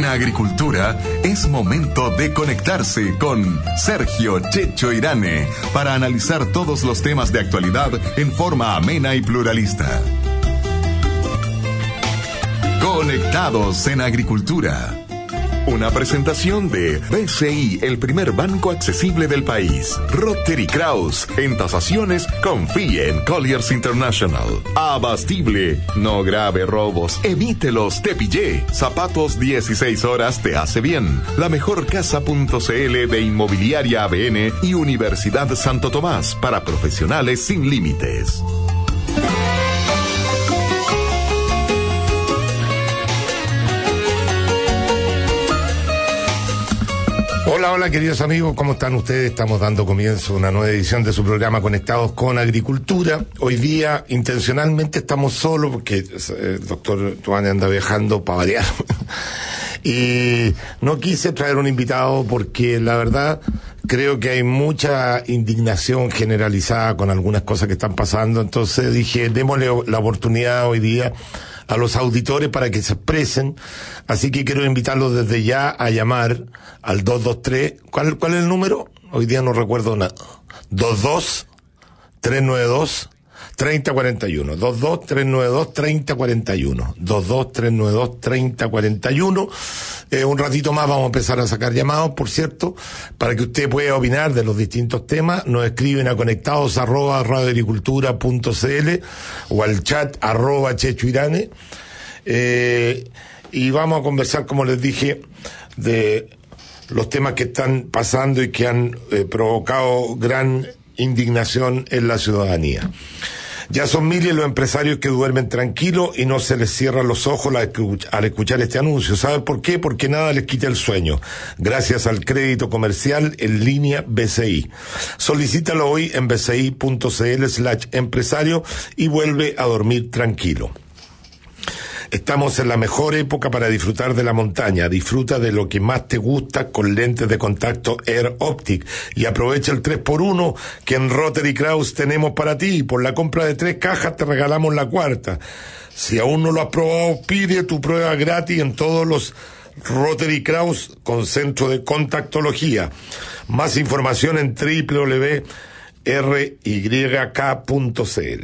Agricultura es momento de conectarse con Sergio Checho Irane para analizar todos los temas de actualidad en forma amena y pluralista. Conectados en Agricultura. Una presentación de BCI, el primer banco accesible del país. Rotary Kraus, en tasaciones, confíe en Colliers International. Abastible, no grave robos, evítelos, te pillé. Zapatos 16 horas te hace bien. La mejor casa.cl de Inmobiliaria ABN y Universidad Santo Tomás, para profesionales sin límites. Hola queridos amigos, ¿cómo están ustedes? Estamos dando comienzo a una nueva edición de su programa Conectados con Agricultura. Hoy día intencionalmente estamos solos porque el doctor Tuane anda viajando para variar. Y no quise traer un invitado porque la verdad creo que hay mucha indignación generalizada con algunas cosas que están pasando. Entonces dije, démosle la oportunidad hoy día a los auditores para que se expresen, así que quiero invitarlos desde ya a llamar al 223, ¿cuál es el número? Hoy día no recuerdo nada. 22-392-3041, 22-392-3041, 22-392-3041. Un ratito más vamos a empezar a sacar llamados, por cierto, para que usted pueda opinar de los distintos temas. Nos escriben a conectados@radioagricultura.cl o al chat @chechoirane. Y vamos a conversar, como les dije, de los temas que están pasando y que han provocado gran indignación en la ciudadanía. Ya son miles los empresarios que duermen tranquilos y no se les cierran los ojos al escuchar este anuncio. ¿Sabe por qué? Porque nada les quita el sueño. Gracias al crédito comercial en línea BCI. Solicítalo hoy en bci.cl/empresario y vuelve a dormir tranquilo. Estamos en la mejor época para disfrutar de la montaña. Disfruta de lo que más te gusta con lentes de contacto Air Optic y aprovecha el 3x1 que en Rotary Kraus tenemos para ti. Por la compra de 3 cajas te regalamos la cuarta. Si aún no lo has probado, pide tu prueba gratis en todos los Rotary Kraus con centro de contactología. Más información en www.ryk.cl.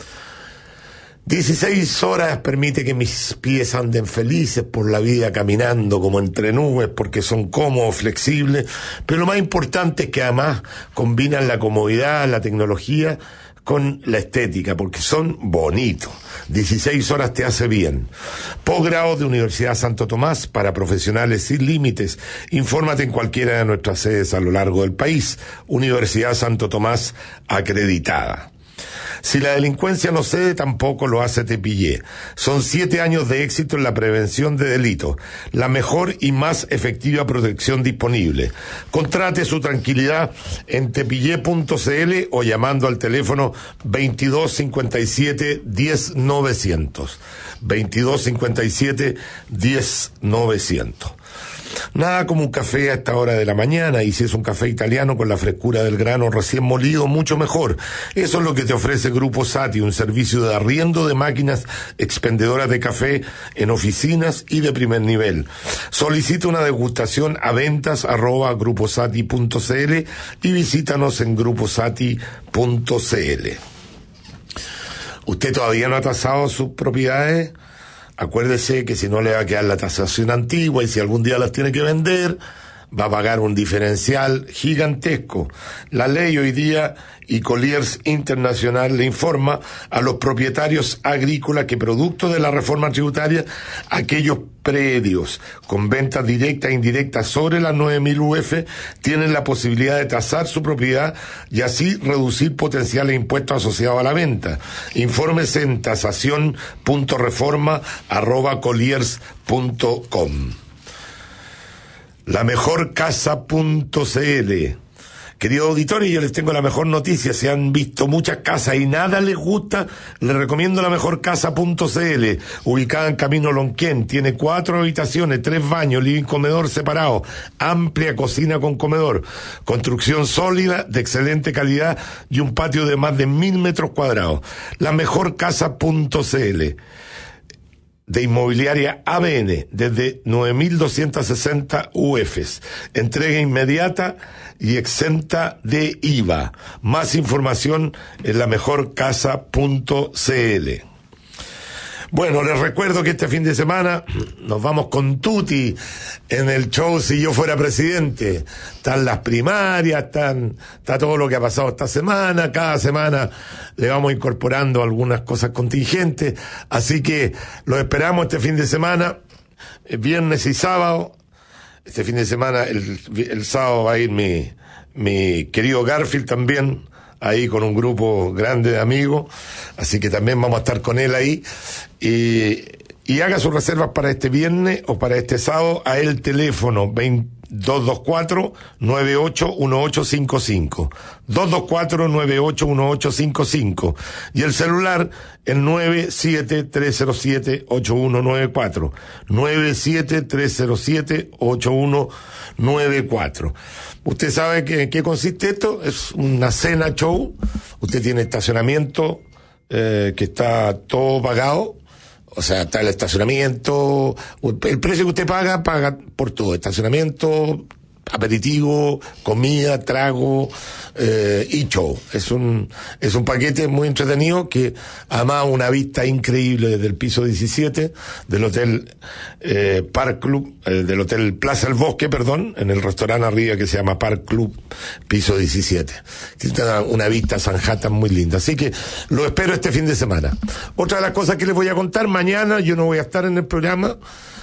16 horas permite que mis pies anden felices por la vida caminando como entre nubes porque son cómodos, flexibles, pero lo más importante es que además combinan la comodidad, la tecnología con la estética porque son bonitos. 16 horas te hace bien. Posgrado de Universidad Santo Tomás para profesionales sin límites. Infórmate en cualquiera de nuestras sedes a lo largo del país. Universidad Santo Tomás acreditada. Si la delincuencia no cede, tampoco lo hace Tepillé. Son 7 años de éxito en la prevención de delitos. La mejor y más efectiva protección disponible. Contrate su tranquilidad en tepillé.cl o llamando al teléfono 2257-10900. 2257-10900. Nada como un café a esta hora de la mañana, y si es un café italiano con la frescura del grano recién molido, mucho mejor. Eso es lo que te ofrece Grupo Sati, un servicio de arriendo de máquinas expendedoras de café en oficinas y de primer nivel. Solicita una degustación a ventas@gruposati.cl y visítanos en gruposati.cl. ¿Usted todavía no ha tasado sus propiedades? Acuérdese que si no le va a quedar la tasación antigua y si algún día las tiene que vender, va a pagar un diferencial gigantesco. La ley hoy día y Colliers International le informa a los propietarios agrícolas que producto de la reforma tributaria, aquellos predios con ventas directas e indirectas sobre las 9.000 UF tienen la posibilidad de tasar su propiedad y así reducir potenciales impuestos asociados a la venta. Infórmese en tasación.reforma@colliers.com. La mejor casa.cl. Querido auditorio, yo les tengo la mejor noticia. Se han visto muchas casas y nada les gusta. Les recomiendo la mejor casa.cl, ubicada en Camino Lonquén. Tiene 4 habitaciones, 3 baños, living, comedor separado, amplia cocina con comedor, construcción sólida, de excelente calidad y un patio de más de 1.000 metros cuadrados. La mejor casa.cl. de Inmobiliaria ABN, desde 9.260 UFs. Entrega inmediata y exenta de IVA. Más información en lamejorcasa.cl. Bueno, les recuerdo que este fin de semana nos vamos con Tuti en el show Si Yo Fuera Presidente. Están las primarias, está todo lo que ha pasado esta semana. Cada semana le vamos incorporando algunas cosas contingentes. Así que los esperamos este fin de semana, viernes y sábado. Este fin de semana, el sábado va a ir mi querido Garfield también, ahí con un grupo grande de amigos, así que también vamos a estar con él ahí, y haga sus reservas para este viernes o para este sábado a el teléfono 224-981855, 224-981855, y el celular el 97307-8194, 97307-8194. Usted sabe qué consiste esto, es una cena show. Usted tiene estacionamiento que está todo pagado, o sea, está el estacionamiento, el precio que usted paga por todo, estacionamiento, aperitivo, comida, trago, y show. Es un paquete muy entretenido que además una vista increíble desde el piso 17 del hotel Park Club, del hotel Plaza El Bosque, en el restaurante arriba que se llama Park Club, piso 17. Tiene una vista Sanhattan muy linda. Así que lo espero este fin de semana. Otra de las cosas que les voy a contar, mañana yo no voy a estar en el programa.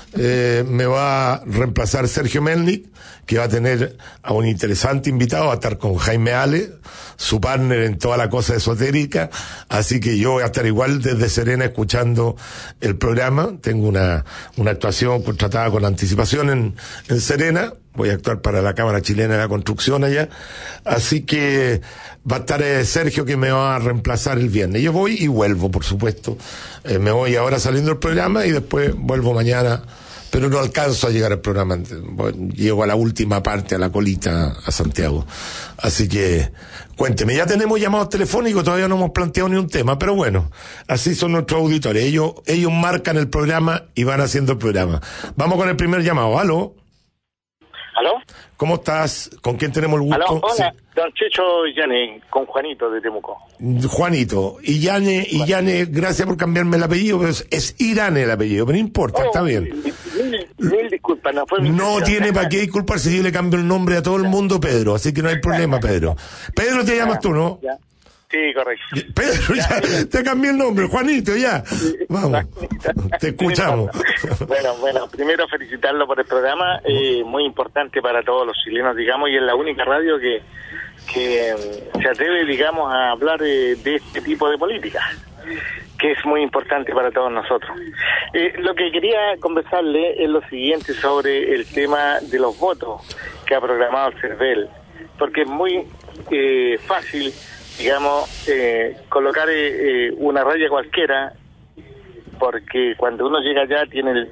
Me va a reemplazar Sergio Melnik, que va a tener a un interesante invitado, va a estar con Jaime Ale, su partner en toda la cosa esotérica, así que yo voy a estar igual desde Serena escuchando el programa. Tengo una actuación contratada con anticipación en Serena, voy a actuar para la Cámara Chilena de la Construcción allá, así que va a estar Sergio, que me va a reemplazar el viernes. Yo voy y vuelvo, por supuesto, me voy ahora saliendo del programa y después vuelvo mañana, pero no alcanzo a llegar al programa, llego a la última parte, a la colita, a Santiago. Así que, cuénteme, ya tenemos llamados telefónicos, todavía no hemos planteado ni un tema, pero bueno, así son nuestros auditores, ellos marcan el programa y van haciendo el programa. Vamos con el primer llamado. ¿Aló? ¿Aló? ¿Cómo estás? ¿Con quién tenemos el gusto? ¿Aló? Hola, Sí. Don Checho Yane, con Juanito de Temuco. Juanito, y Yane, gracias por cambiarme el apellido, pero es Irane el apellido, pero no importa, está bien. Mil disculpas, no fue mi No intención. tiene para qué disculparse si yo le cambio el nombre a todo el mundo, Pedro, así que no hay problema, Pedro. Pedro te llamas tú, ¿no? Ya. Sí, correcto. Pedro, ya, te cambié el nombre, Juanito, ya. Vamos, te escuchamos. Bueno, primero felicitarlo por el programa, muy importante para todos los chilenos, digamos, y es la única radio que se atreve, digamos, a hablar de este tipo de política, que es muy importante para todos nosotros. Lo que quería conversarle es lo siguiente sobre el tema de los votos que ha programado el CERVEL, porque es muy fácil, digamos, colocar una raya cualquiera, porque cuando uno llega allá tiene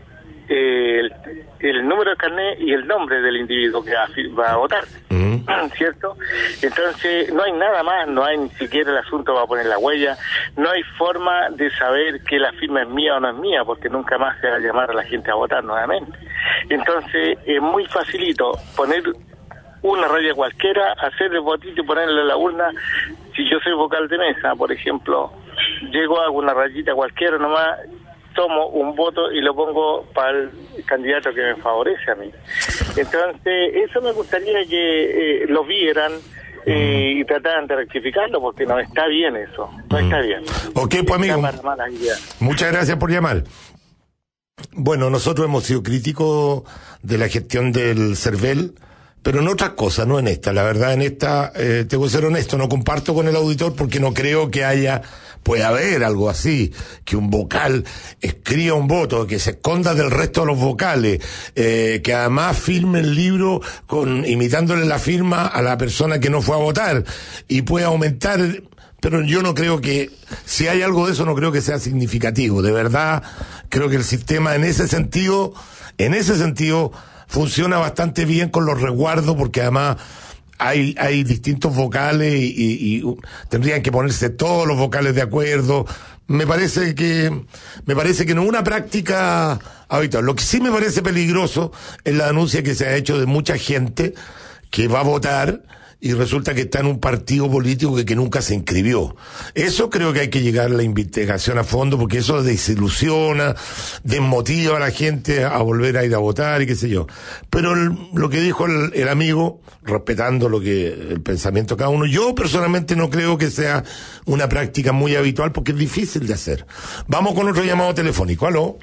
el número de carnet y el nombre del individuo que va a votar, ¿cierto? Entonces no hay nada más, no hay ni siquiera el asunto va a poner la huella, no hay forma de saber que la firma es mía o no es mía, porque nunca más se va a llamar a la gente a votar nuevamente. Entonces es muy facilito poner una raya cualquiera, hacer el botito y ponerle a la urna. Si yo soy vocal de mesa, por ejemplo, llego, hago una rayita cualquiera nomás, tomo un voto y lo pongo para el candidato que me favorece a mí. Entonces, eso me gustaría que lo vieran y trataran de rectificarlo, porque no está bien eso, no está bien. Ok, pues amigo, muchas gracias por llamar. Bueno, nosotros hemos sido críticos de la gestión del CERVEL, pero en otras cosas, no en esta. La verdad, en esta, tengo que ser honesto, no comparto con el auditor porque no creo que puede haber algo así, que un vocal escriba un voto, que se esconda del resto de los vocales, que además firme el libro imitándole la firma a la persona que no fue a votar, y puede aumentar, pero yo no creo que, si hay algo de eso, no creo que sea significativo. De verdad, creo que el sistema en ese sentido, funciona bastante bien con los resguardos, porque además hay distintos vocales y tendrían que ponerse todos los vocales de acuerdo. Me parece que no es una práctica habitual. Lo que sí me parece peligroso es la denuncia que se ha hecho de mucha gente que va a votar y resulta que está en un partido político que nunca se inscribió. Eso creo que hay que llegar a la investigación a fondo, porque eso desilusiona, desmotiva a la gente a volver a ir a votar y qué sé yo. Pero lo que dijo el amigo, respetando el pensamiento de cada uno, yo personalmente no creo que sea una práctica muy habitual porque es difícil de hacer. Vamos con otro llamado telefónico. ¿Aló?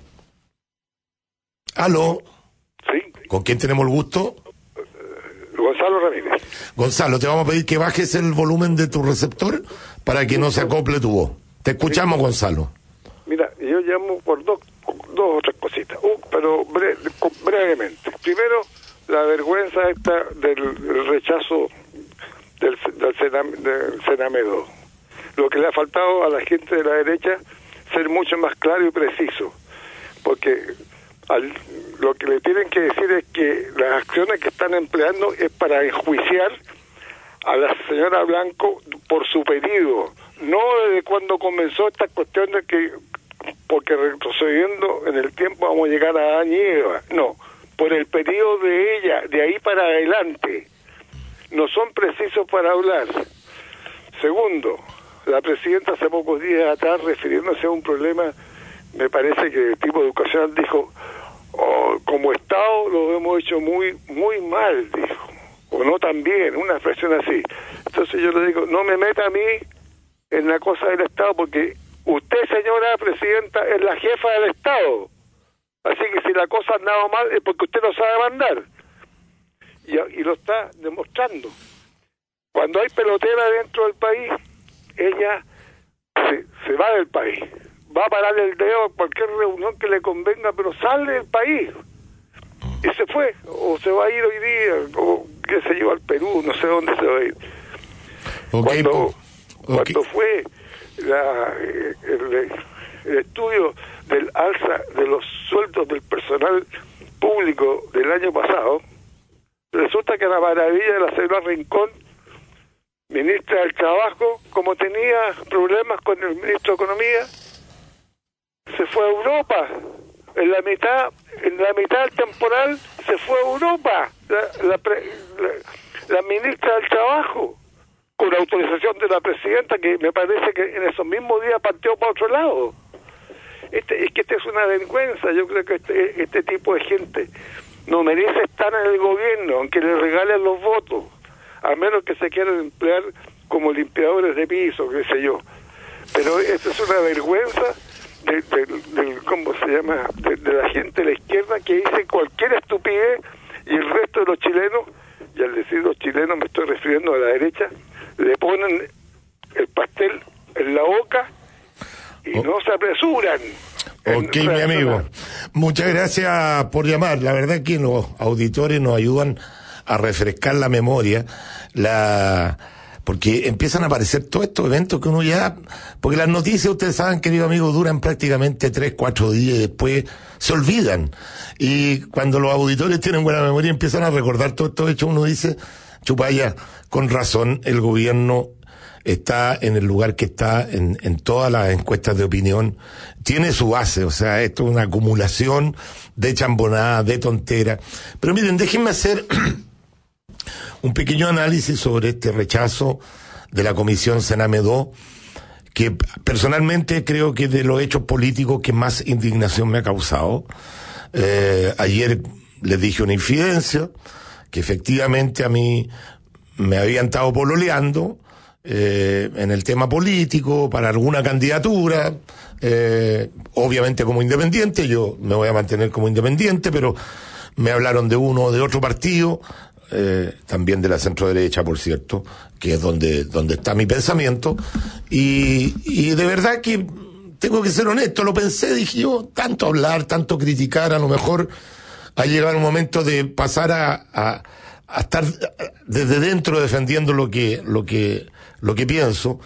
¿Aló? Sí. ¿Con quién tenemos el gusto? Gonzalo Ramírez. Gonzalo, te vamos a pedir que bajes el volumen de tu receptor para que no se acople tu voz. Te escuchamos, sí. Gonzalo. Mira, yo llamo por dos o tres cositas, pero brevemente. Primero, la vergüenza esta del rechazo del Senamedo. Lo que le ha faltado a la gente de la derecha, ser mucho más claro y preciso, porque lo que le tienen que decir es que las acciones que están empleando es para enjuiciar a la señora Blanco por su pedido, no desde cuando comenzó esta cuestión de que, porque retrocediendo en el tiempo vamos a llegar a Adán y Eva, no, por el pedido de ella, de ahí para adelante. No son precisos para hablar. Segundo, la presidenta hace pocos días atrás, refiriéndose a un problema, me parece que de tipo educacional, dijo: como Estado lo hemos hecho muy mal, dijo, o no tan bien, una expresión así. Entonces yo le digo, no me meta a mí en la cosa del Estado, porque usted, señora presidenta, es la jefa del Estado, así que si la cosa andaba mal es porque usted no sabe mandar, y lo está demostrando. Cuando hay pelotera dentro del país, ella se va del país, va a parar el dedo a cualquier reunión que le convenga, pero sale del país y se fue, o se va a ir hoy día, o qué sé yo, al Perú, no sé dónde se va a ir. Cuando fue el estudio del alza de los sueldos del personal público del año pasado, resulta que la maravilla de la señora Rincón, ministra del Trabajo, como tenía problemas con el ministro de Economía, se fue a Europa. En la mitad del temporal se fue a Europa la ministra del Trabajo, con autorización de la presidenta, que me parece que en esos mismos días partió para otro lado. Es que esta es una vergüenza. Yo creo que este tipo de gente no merece estar en el gobierno, aunque le regalen los votos, a menos que se quieran emplear como limpiadores de piso, qué sé yo. Pero esto es una vergüenza ¿cómo se llama? De la gente de la izquierda, que dice cualquier estupidez, y el resto de los chilenos, y al decir los chilenos me estoy refiriendo a la derecha, le ponen el pastel en la boca y no se apresuran. Ok, mi amigo, muchas gracias por llamar. La verdad que los auditores nos ayudan a refrescar la memoria, porque empiezan a aparecer todos estos eventos que uno ya... Porque las noticias, ustedes saben, querido amigo, duran prácticamente 3-4 días y después se olvidan. Y cuando los auditores tienen buena memoria empiezan a recordar todos estos hechos, uno dice, chupaya, con razón, el gobierno está en el lugar que está en todas las encuestas de opinión. Tiene su base, o sea, esto es una acumulación de chambonadas, de tonteras. Pero miren, déjenme hacer... un pequeño análisis sobre este rechazo de la Comisión Sename-2, que personalmente creo que es de los hechos políticos que más indignación me ha causado. Ayer les dije una infidencia, que efectivamente a mí me habían estado pololeando en el tema político para alguna candidatura, obviamente como independiente. Yo me voy a mantener como independiente, pero me hablaron de uno o de otro partido, también de la centro derecha, por cierto, que es donde está mi pensamiento, y de verdad que tengo que ser honesto, lo pensé, dije yo, tanto hablar, tanto criticar, a lo mejor ha llegado el momento de pasar a estar desde dentro defendiendo lo que pienso,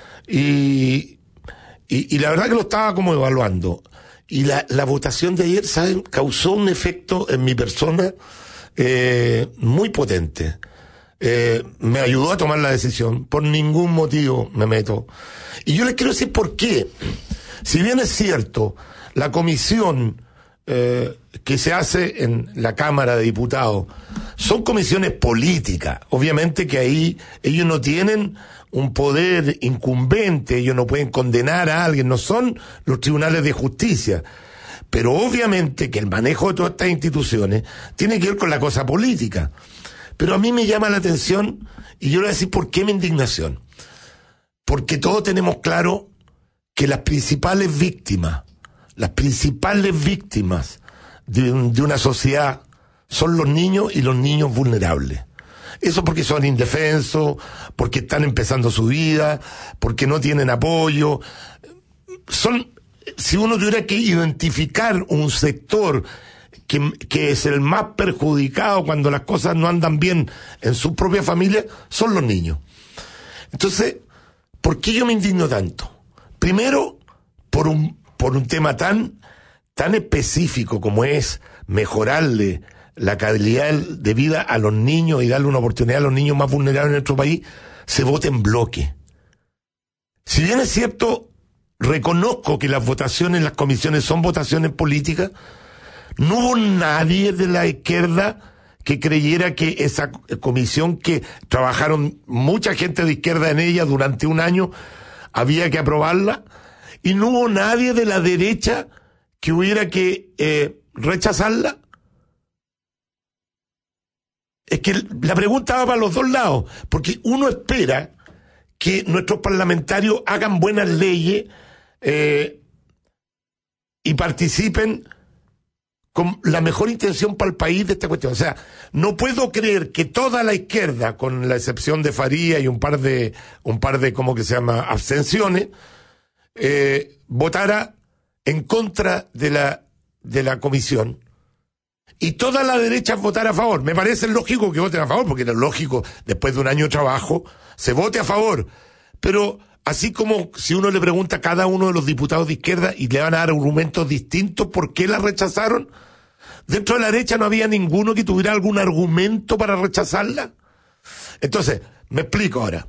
y la verdad que lo estaba como evaluando, y la votación de ayer, ¿saben?, causó un efecto en mi persona muy potente. me ayudó a tomar la decisión, por ningún motivo me meto. Y yo les quiero decir por qué. Si bien es cierto, la comisión que se hace en la Cámara de Diputados son comisiones políticas, obviamente que ahí ellos no tienen un poder incumbente, ellos no pueden condenar a alguien, no son los tribunales de justicia. Pero obviamente que el manejo de todas estas instituciones tiene que ver con la cosa política. Pero a mí me llama la atención, y yo le voy a decir por qué mi indignación. Porque todos tenemos claro que las principales víctimas de una sociedad son los niños y los niños vulnerables. Eso porque son indefensos, porque están empezando su vida, porque no tienen apoyo. Si uno tuviera que identificar un sector que es el más perjudicado cuando las cosas no andan bien en su propia familia, son los niños. Entonces, ¿por qué yo me indigno tanto? Primero, por un tema tan específico como es mejorarle la calidad de vida a los niños y darle una oportunidad a los niños más vulnerables en nuestro país, se vota en bloque. Si bien es cierto, reconozco que las votaciones en las comisiones son votaciones políticas, no hubo nadie de la izquierda que creyera que esa comisión, que trabajaron mucha gente de izquierda en ella durante un año, había que aprobarla, y no hubo nadie de la derecha que hubiera que rechazarla. Es que la pregunta va para los dos lados, porque uno espera que nuestros parlamentarios hagan buenas leyes y participen con la mejor intención para el país de esta cuestión. O sea, no puedo creer que toda la izquierda, con la excepción de Faría y un par de ¿cómo que se llama?, abstenciones, votara en contra de la comisión, y toda la derecha votara a favor. Me parece lógico que voten a favor, porque es lógico, después de un año de trabajo, se vote a favor. Pero así como si uno le pregunta a cada uno de los diputados de izquierda y le van a dar argumentos distintos por qué la rechazaron, dentro de la derecha no había ninguno que tuviera algún argumento para rechazarla. Entonces, me explico ahora.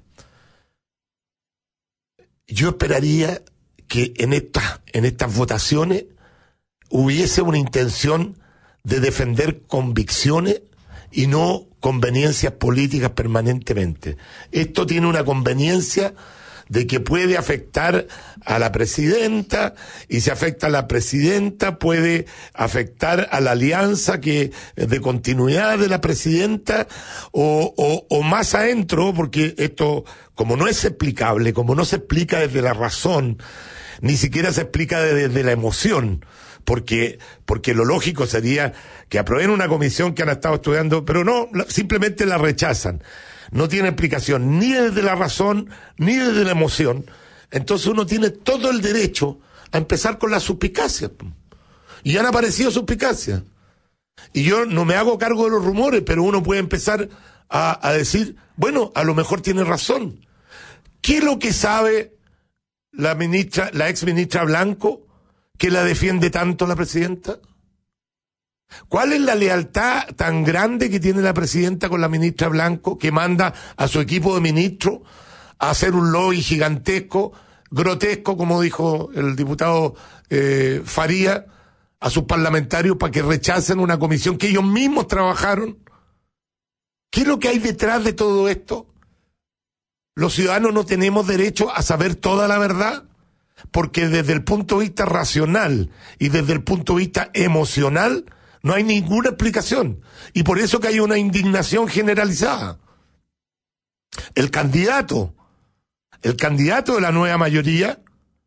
Yo esperaría que en estas votaciones hubiese una intención de defender convicciones y no conveniencias políticas permanentemente. Esto tiene una conveniencia de que puede afectar a la presidenta, y si afecta a la presidenta puede afectar a la alianza de continuidad de la presidenta, o más adentro, porque esto, como no es explicable, como no se explica desde la razón, ni siquiera se explica desde la emoción, porque lo lógico sería que aprueben una comisión que han estado estudiando, pero no, simplemente la rechazan. No tiene explicación ni desde la razón ni desde la emoción. Entonces uno tiene todo el derecho a empezar con las suspicacias. Y han aparecido suspicacias. Y yo no me hago cargo de los rumores, pero uno puede empezar a decir, bueno, a lo mejor tiene razón. ¿Qué es lo que sabe la ex ministra Blanco, que la defiende tanto la presidenta? ¿Cuál es la lealtad tan grande que tiene la presidenta con la ministra Blanco, que manda a su equipo de ministros a hacer un lobby gigantesco, grotesco, como dijo el diputado Faría, a sus parlamentarios para que rechacen una comisión que ellos mismos trabajaron? ¿Qué es lo que hay detrás de todo esto? ¿Los ciudadanos no tenemos derecho a saber toda la verdad? Porque desde el punto de vista racional y desde el punto de vista emocional no hay ninguna explicación. Y por eso que hay una indignación generalizada. El candidato de la nueva mayoría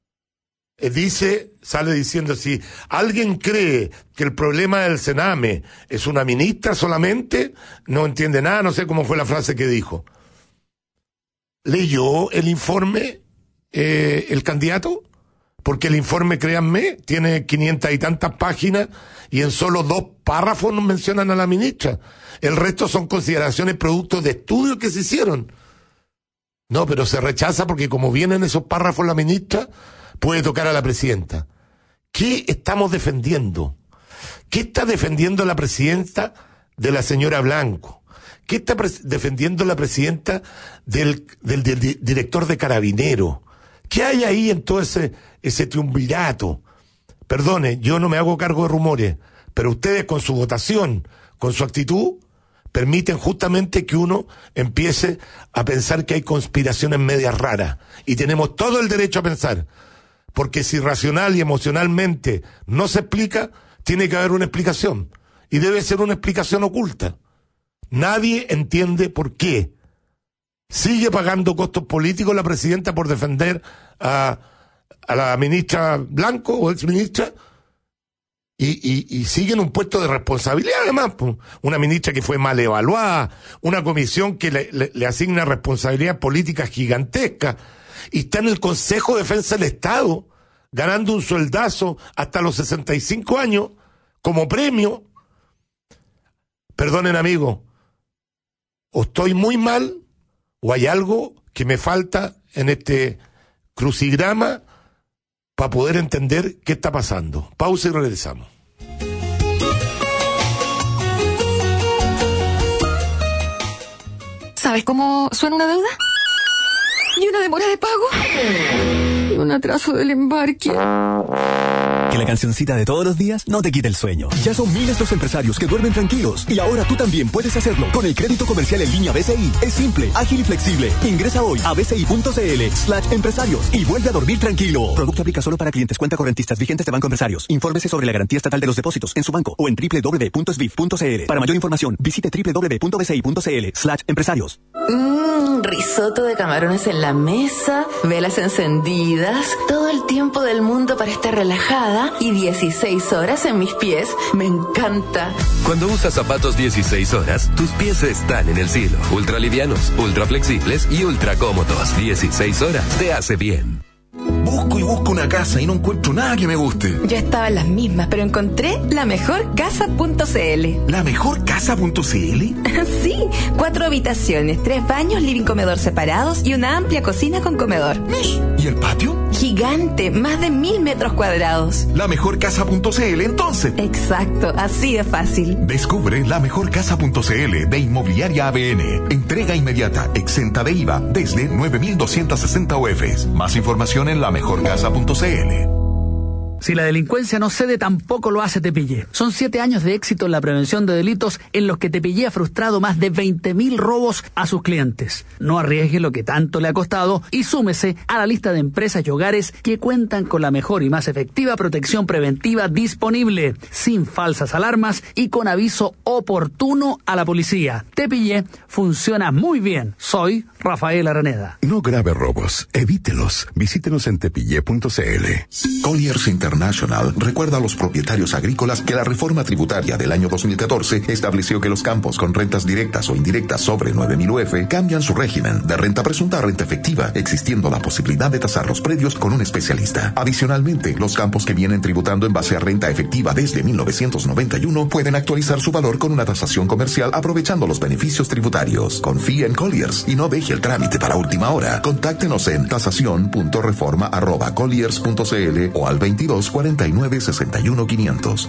sale diciendo, si alguien cree que el problema del Sename es una ministra solamente, no entiende nada, no sé cómo fue la frase que dijo. ¿Leyó el informe el candidato? Porque el informe, créanme, tiene 500 y tantas páginas y en solo 2 párrafos nos mencionan a la ministra. El resto son consideraciones producto de estudios que se hicieron. No, pero se rechaza porque como vienen esos párrafos la ministra, puede tocar a la presidenta. ¿Qué estamos defendiendo? ¿Qué está defendiendo la presidenta de la señora Blanco? ¿Qué está defendiendo la presidenta del director de Carabineros? ¿Qué hay ahí en todo ese triunvirato? Perdone, yo no me hago cargo de rumores, pero ustedes con su votación, con su actitud, permiten justamente que uno empiece a pensar que hay conspiraciones medias raras. Y tenemos todo el derecho a pensar. Porque si racional y emocionalmente no se explica, tiene que haber una explicación. Y debe ser una explicación oculta. Nadie entiende por qué. Sigue pagando costos políticos la presidenta por defender a la ministra Blanco o exministra y sigue en un puesto de responsabilidad además. Una ministra que fue mal evaluada, una comisión que le asigna responsabilidades políticas gigantescas y está en el Consejo de Defensa del Estado ganando un sueldazo hasta los 65 años como premio. Perdonen, amigo, o estoy muy mal o hay algo que me falta en este crucigrama para poder entender qué está pasando. Pausa y regresamos. ¿Sabes cómo suena una deuda? ¿Y una demora de pago? ¿Y un atraso del embarque? Que la cancioncita de todos los días no te quite el sueño. Ya son miles los empresarios que duermen tranquilos. Y ahora tú también puedes hacerlo con el crédito comercial en línea BCI. Es simple, ágil y flexible. Ingresa hoy a bci.cl/empresarios y vuelve a dormir tranquilo. Producto aplica solo para clientes cuenta correntistas vigentes de Banco Empresarios. Infórmese sobre la garantía estatal de los depósitos en su banco o en www.sbif.cl. Para mayor información, visite www.bci.cl/empresarios. Risotto de camarones en la mesa, velas encendidas, todo el tiempo del mundo para estar relajada y 16 horas en mis pies. Me encanta. Cuando usas zapatos 16 horas, tus pies están en el cielo. Ultra livianos, ultra flexibles y ultra cómodos. 16 horas te hace bien. Busco y busco una casa y no encuentro nada que me guste. Yo estaba en las mismas, pero encontré lamejorcasa.cl. ¿Lamejorcasa.cl? Sí, 4 habitaciones, 3 baños, living comedor separados y una amplia cocina con comedor. ¿Y el patio? Gigante, más de 1000 metros cuadrados. ¿Lamejorcasa.cl entonces? Exacto, así de fácil. Descubre lamejorcasa.cl de Inmobiliaria ABN. Entrega inmediata, exenta de IVA, desde 9.260 UFs. Más información en lamejorcasa.cl. Si la delincuencia no cede, tampoco lo hace Tepillé. Son 7 años de éxito en la prevención de delitos en los que Tepillé ha frustrado más de 20.000 robos a sus clientes. No arriesgue lo que tanto le ha costado y súmese a la lista de empresas y hogares que cuentan con la mejor y más efectiva protección preventiva disponible, sin falsas alarmas y con aviso oportuno a la policía. Tepillé funciona muy bien. Soy Rafael Araneda. No grave robos, evítelos. Visítenos en tepillé.cl. Colliers International recuerda a los propietarios agrícolas que la reforma tributaria del año 2014 estableció que los campos con rentas directas o indirectas sobre 9.000 UF cambian su régimen de renta presunta a renta efectiva, existiendo la posibilidad de tasar los predios con un especialista. Adicionalmente, los campos que vienen tributando en base a renta efectiva desde 1991 pueden actualizar su valor con una tasación comercial aprovechando los beneficios tributarios. Confíe en Colliers y no deje el trámite para última hora. Contáctenos en tasación.reforma@colliers.cl o al 22 49 61 500.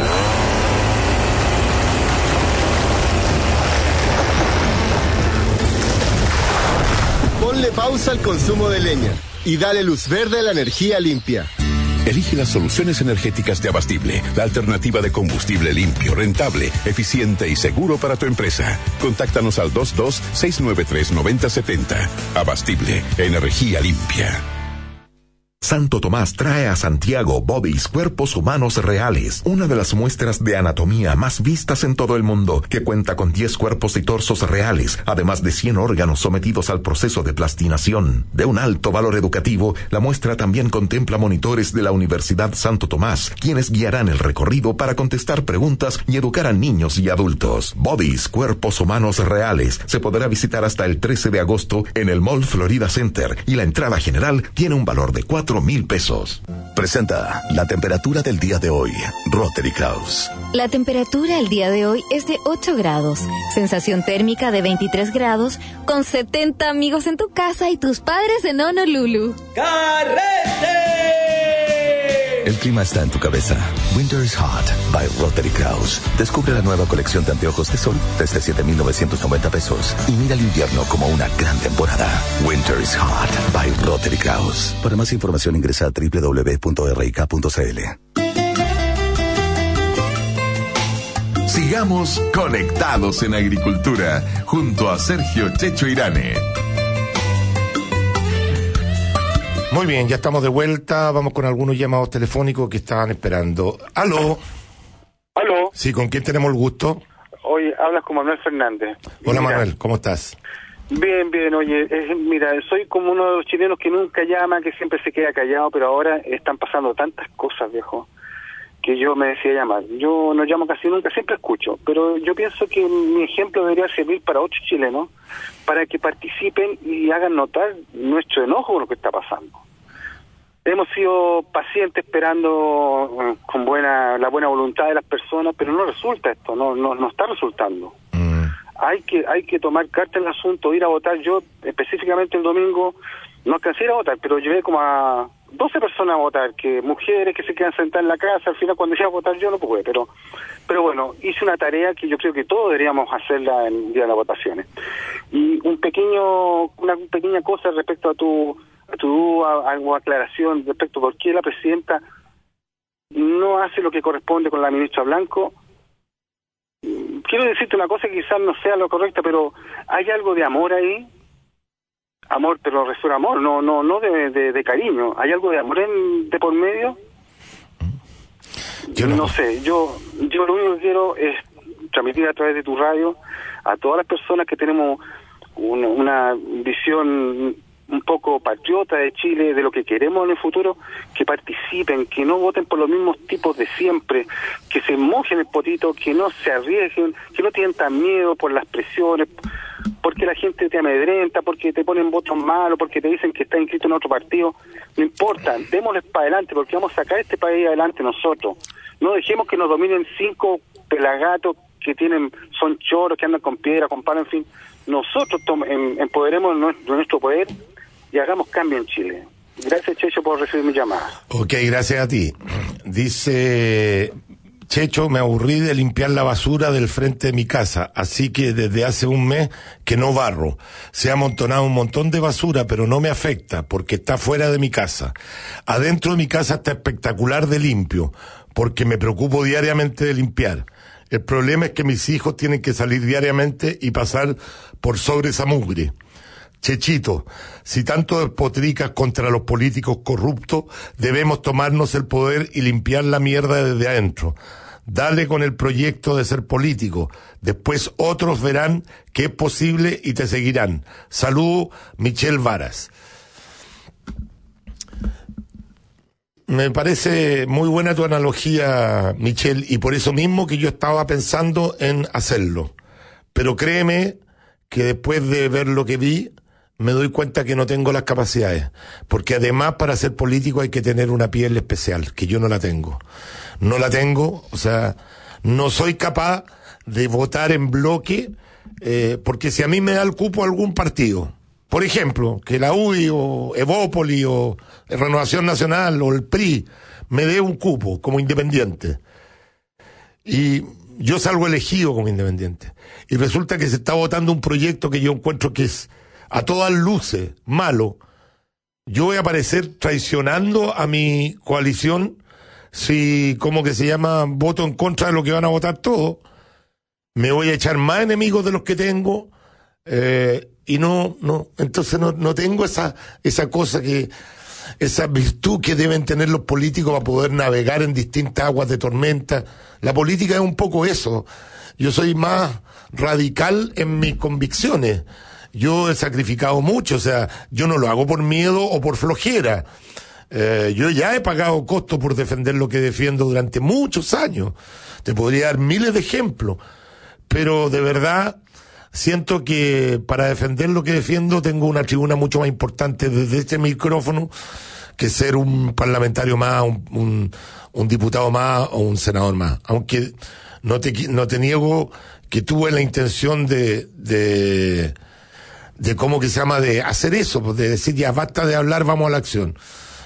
Ponle pausa al consumo de leña y dale luz verde a la energía limpia. Elige las soluciones energéticas de Abastible, la alternativa de combustible limpio, rentable, eficiente y seguro para tu empresa. Contáctanos al 22-693-9070. Abastible, energía limpia. Santo Tomás trae a Santiago Bodies, cuerpos humanos reales, una de las muestras de anatomía más vistas en todo el mundo, que cuenta con 10 cuerpos y torsos reales, además de 100 órganos sometidos al proceso de plastinación. De un alto valor educativo, la muestra también contempla monitores de la Universidad Santo Tomás, quienes guiarán el recorrido para contestar preguntas y educar a niños y adultos. Bodies, cuerpos humanos reales, se podrá visitar hasta el 13 de agosto en el Mall Florida Center y la entrada general tiene un valor de 4,000 pesos. Presenta la temperatura del día de hoy. Rotary Kraus. La temperatura el día de hoy es de 8 grados. Sensación térmica de 23 grados, con 70 amigos en tu casa y tus padres en Honolulu. ¡Carrete! El clima está en tu cabeza. Winter is Hot by Rotary Kraus. Descubre la nueva colección de anteojos de sol desde $7,990 y mira el invierno como una gran temporada. Winter is Hot by Rotary Kraus. Para más información ingresa a www.rik.cl. Sigamos conectados en agricultura junto a Sergio Checho Irane. Muy bien, ya estamos de vuelta. Vamos con algunos llamados telefónicos que estaban esperando. ¿Aló? ¿Aló? Sí, ¿con quién tenemos el gusto? Oye, hablas con Manuel Fernández. Hola, Manuel, ¿cómo estás? Bien, oye, mira, soy como uno de los chilenos que nunca llama, que siempre se queda callado, pero ahora están pasando tantas cosas, viejo, que yo me decía llamar. Yo no llamo casi nunca, siempre escucho, pero yo pienso que mi ejemplo debería servir para otros chilenos, para que participen y hagan notar nuestro enojo con lo que está pasando. Hemos sido pacientes esperando con la buena voluntad de las personas, pero no resulta esto, no está resultando. Hay que tomar carta en el asunto, ir a votar. Yo específicamente el domingo no alcancé a ir a votar, pero llevé como a 12 personas a votar, que mujeres que se quedan sentadas en la casa. Al final cuando iba a votar yo no pude, pero bueno, hice una tarea que yo creo que todos deberíamos hacerla el día de las votaciones. Y una pequeña cosa respecto a tu aclaración respecto a por qué la presidenta no hace lo que corresponde con la ministra Blanco. Quiero decirte una cosa que quizás no sea lo correcta, pero hay algo de amor ahí. Amor, pero refiero a amor, no de cariño. ¿Hay algo de amor de por medio? Yo no sé, yo lo único que quiero es transmitir a través de tu radio a todas las personas que tenemos una visión un poco patriota de Chile, de lo que queremos en el futuro, que participen, que no voten por los mismos tipos de siempre, que se mojen el potito, que no se arriesguen, que no tientan miedo por las presiones, porque la gente te amedrenta, porque te ponen votos malos, porque te dicen que está inscrito en otro partido. No importa, démosles para adelante, porque vamos a sacar este país adelante nosotros. No dejemos que nos dominen 5 pelagatos que son choros, que andan con piedra, con palo, en fin. Nosotros empoderemos nuestro poder y hagamos cambio en Chile. Gracias, Checho, por recibir mi llamada. Ok, gracias a ti. Dice Checho, me aburrí de limpiar la basura del frente de mi casa, así que desde hace un mes que no barro. Se ha amontonado un montón de basura, pero no me afecta porque está fuera de mi casa. Adentro de mi casa está espectacular de limpio, porque me preocupo diariamente de limpiar. El problema es que mis hijos tienen que salir diariamente y pasar por sobre esa mugre. Chechito, si tanto despotricas contra los políticos corruptos, debemos tomarnos el poder y limpiar la mierda desde adentro. Dale con el proyecto de ser político. Después otros verán que es posible y te seguirán. Saludo, Michelle Varas. Me parece muy buena tu analogía, Michelle, y por eso mismo que yo estaba pensando en hacerlo. Pero créeme que después de ver lo que vi, me doy cuenta que no tengo las capacidades, porque además para ser político hay que tener una piel especial, que yo no la tengo. No la tengo, o sea, no soy capaz de votar en bloque, porque si a mí me da el cupo algún partido, por ejemplo, que la UDI o Evópoli o Renovación Nacional o el PRI me dé un cupo como independiente, y yo salgo elegido como independiente, y resulta que se está votando un proyecto que yo encuentro que es a todas luces malo, yo voy a aparecer traicionando a mi coalición si, ¿cómo que se llama?, voto en contra de lo que van a votar todos. Me voy a echar más enemigos de los que tengo, y entonces no tengo esa cosa esa virtud que deben tener los políticos para poder navegar en distintas aguas de tormenta. La política es un poco eso. Yo soy más radical en mis convicciones. Yo he sacrificado mucho, o sea, yo no lo hago por miedo o por flojera. Yo ya he pagado costos por defender lo que defiendo durante muchos años. Te podría dar miles de ejemplos, pero de verdad siento que para defender lo que defiendo tengo una tribuna mucho más importante desde este micrófono que ser un parlamentario más, un diputado más o un senador más. Aunque no te niego que tuve la intención de cómo que se llama, de hacer eso, de decir ya basta de hablar, vamos a la acción.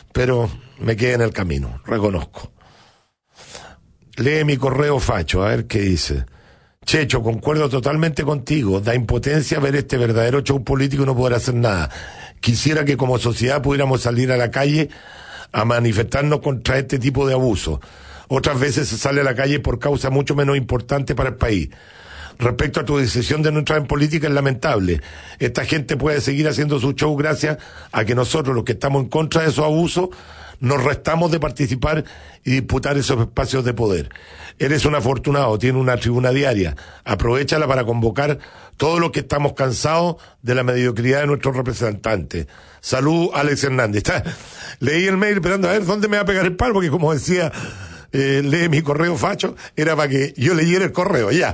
pero me quedé en el camino, reconozco. Lee mi correo facho, a ver qué dice. Checho, concuerdo totalmente contigo, da impotencia ver este verdadero show político y no poder hacer nada. Quisiera que como sociedad pudiéramos salir a la calle a manifestarnos contra este tipo de abusos. Otras veces se sale a la calle por causas mucho menos importantes para el país. Respecto a tu decisión de no entrar en política, es lamentable. Esta gente puede seguir haciendo su show gracias a que nosotros, los que estamos en contra de esos abusos, nos restamos de participar y disputar esos espacios de poder. Eres un afortunado, tienes una tribuna diaria. Aprovéchala para convocar todos los que estamos cansados de la mediocridad de nuestros representantes. Salud, Alex Hernández. Leí el mail esperando a ver dónde me va a pegar el palo, porque como decía, lee mi correo facho, era para que yo leyera el correo, ya.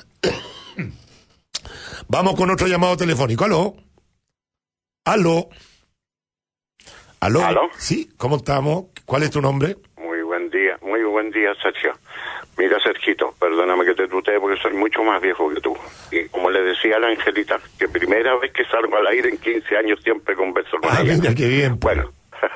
Vamos con otro llamado telefónico. ¿Aló? ¿Aló? ¿Aló? ¿Aló? Sí, ¿cómo estamos? ¿Cuál es tu nombre? Muy buen día, Sergio. Mira, Sergito, perdóname que te tutee porque soy mucho más viejo que tú. Y como le decía a la Angelita, que primera vez que salgo al aire en 15 años siempre converso con ella. Mira, qué bien. Bueno,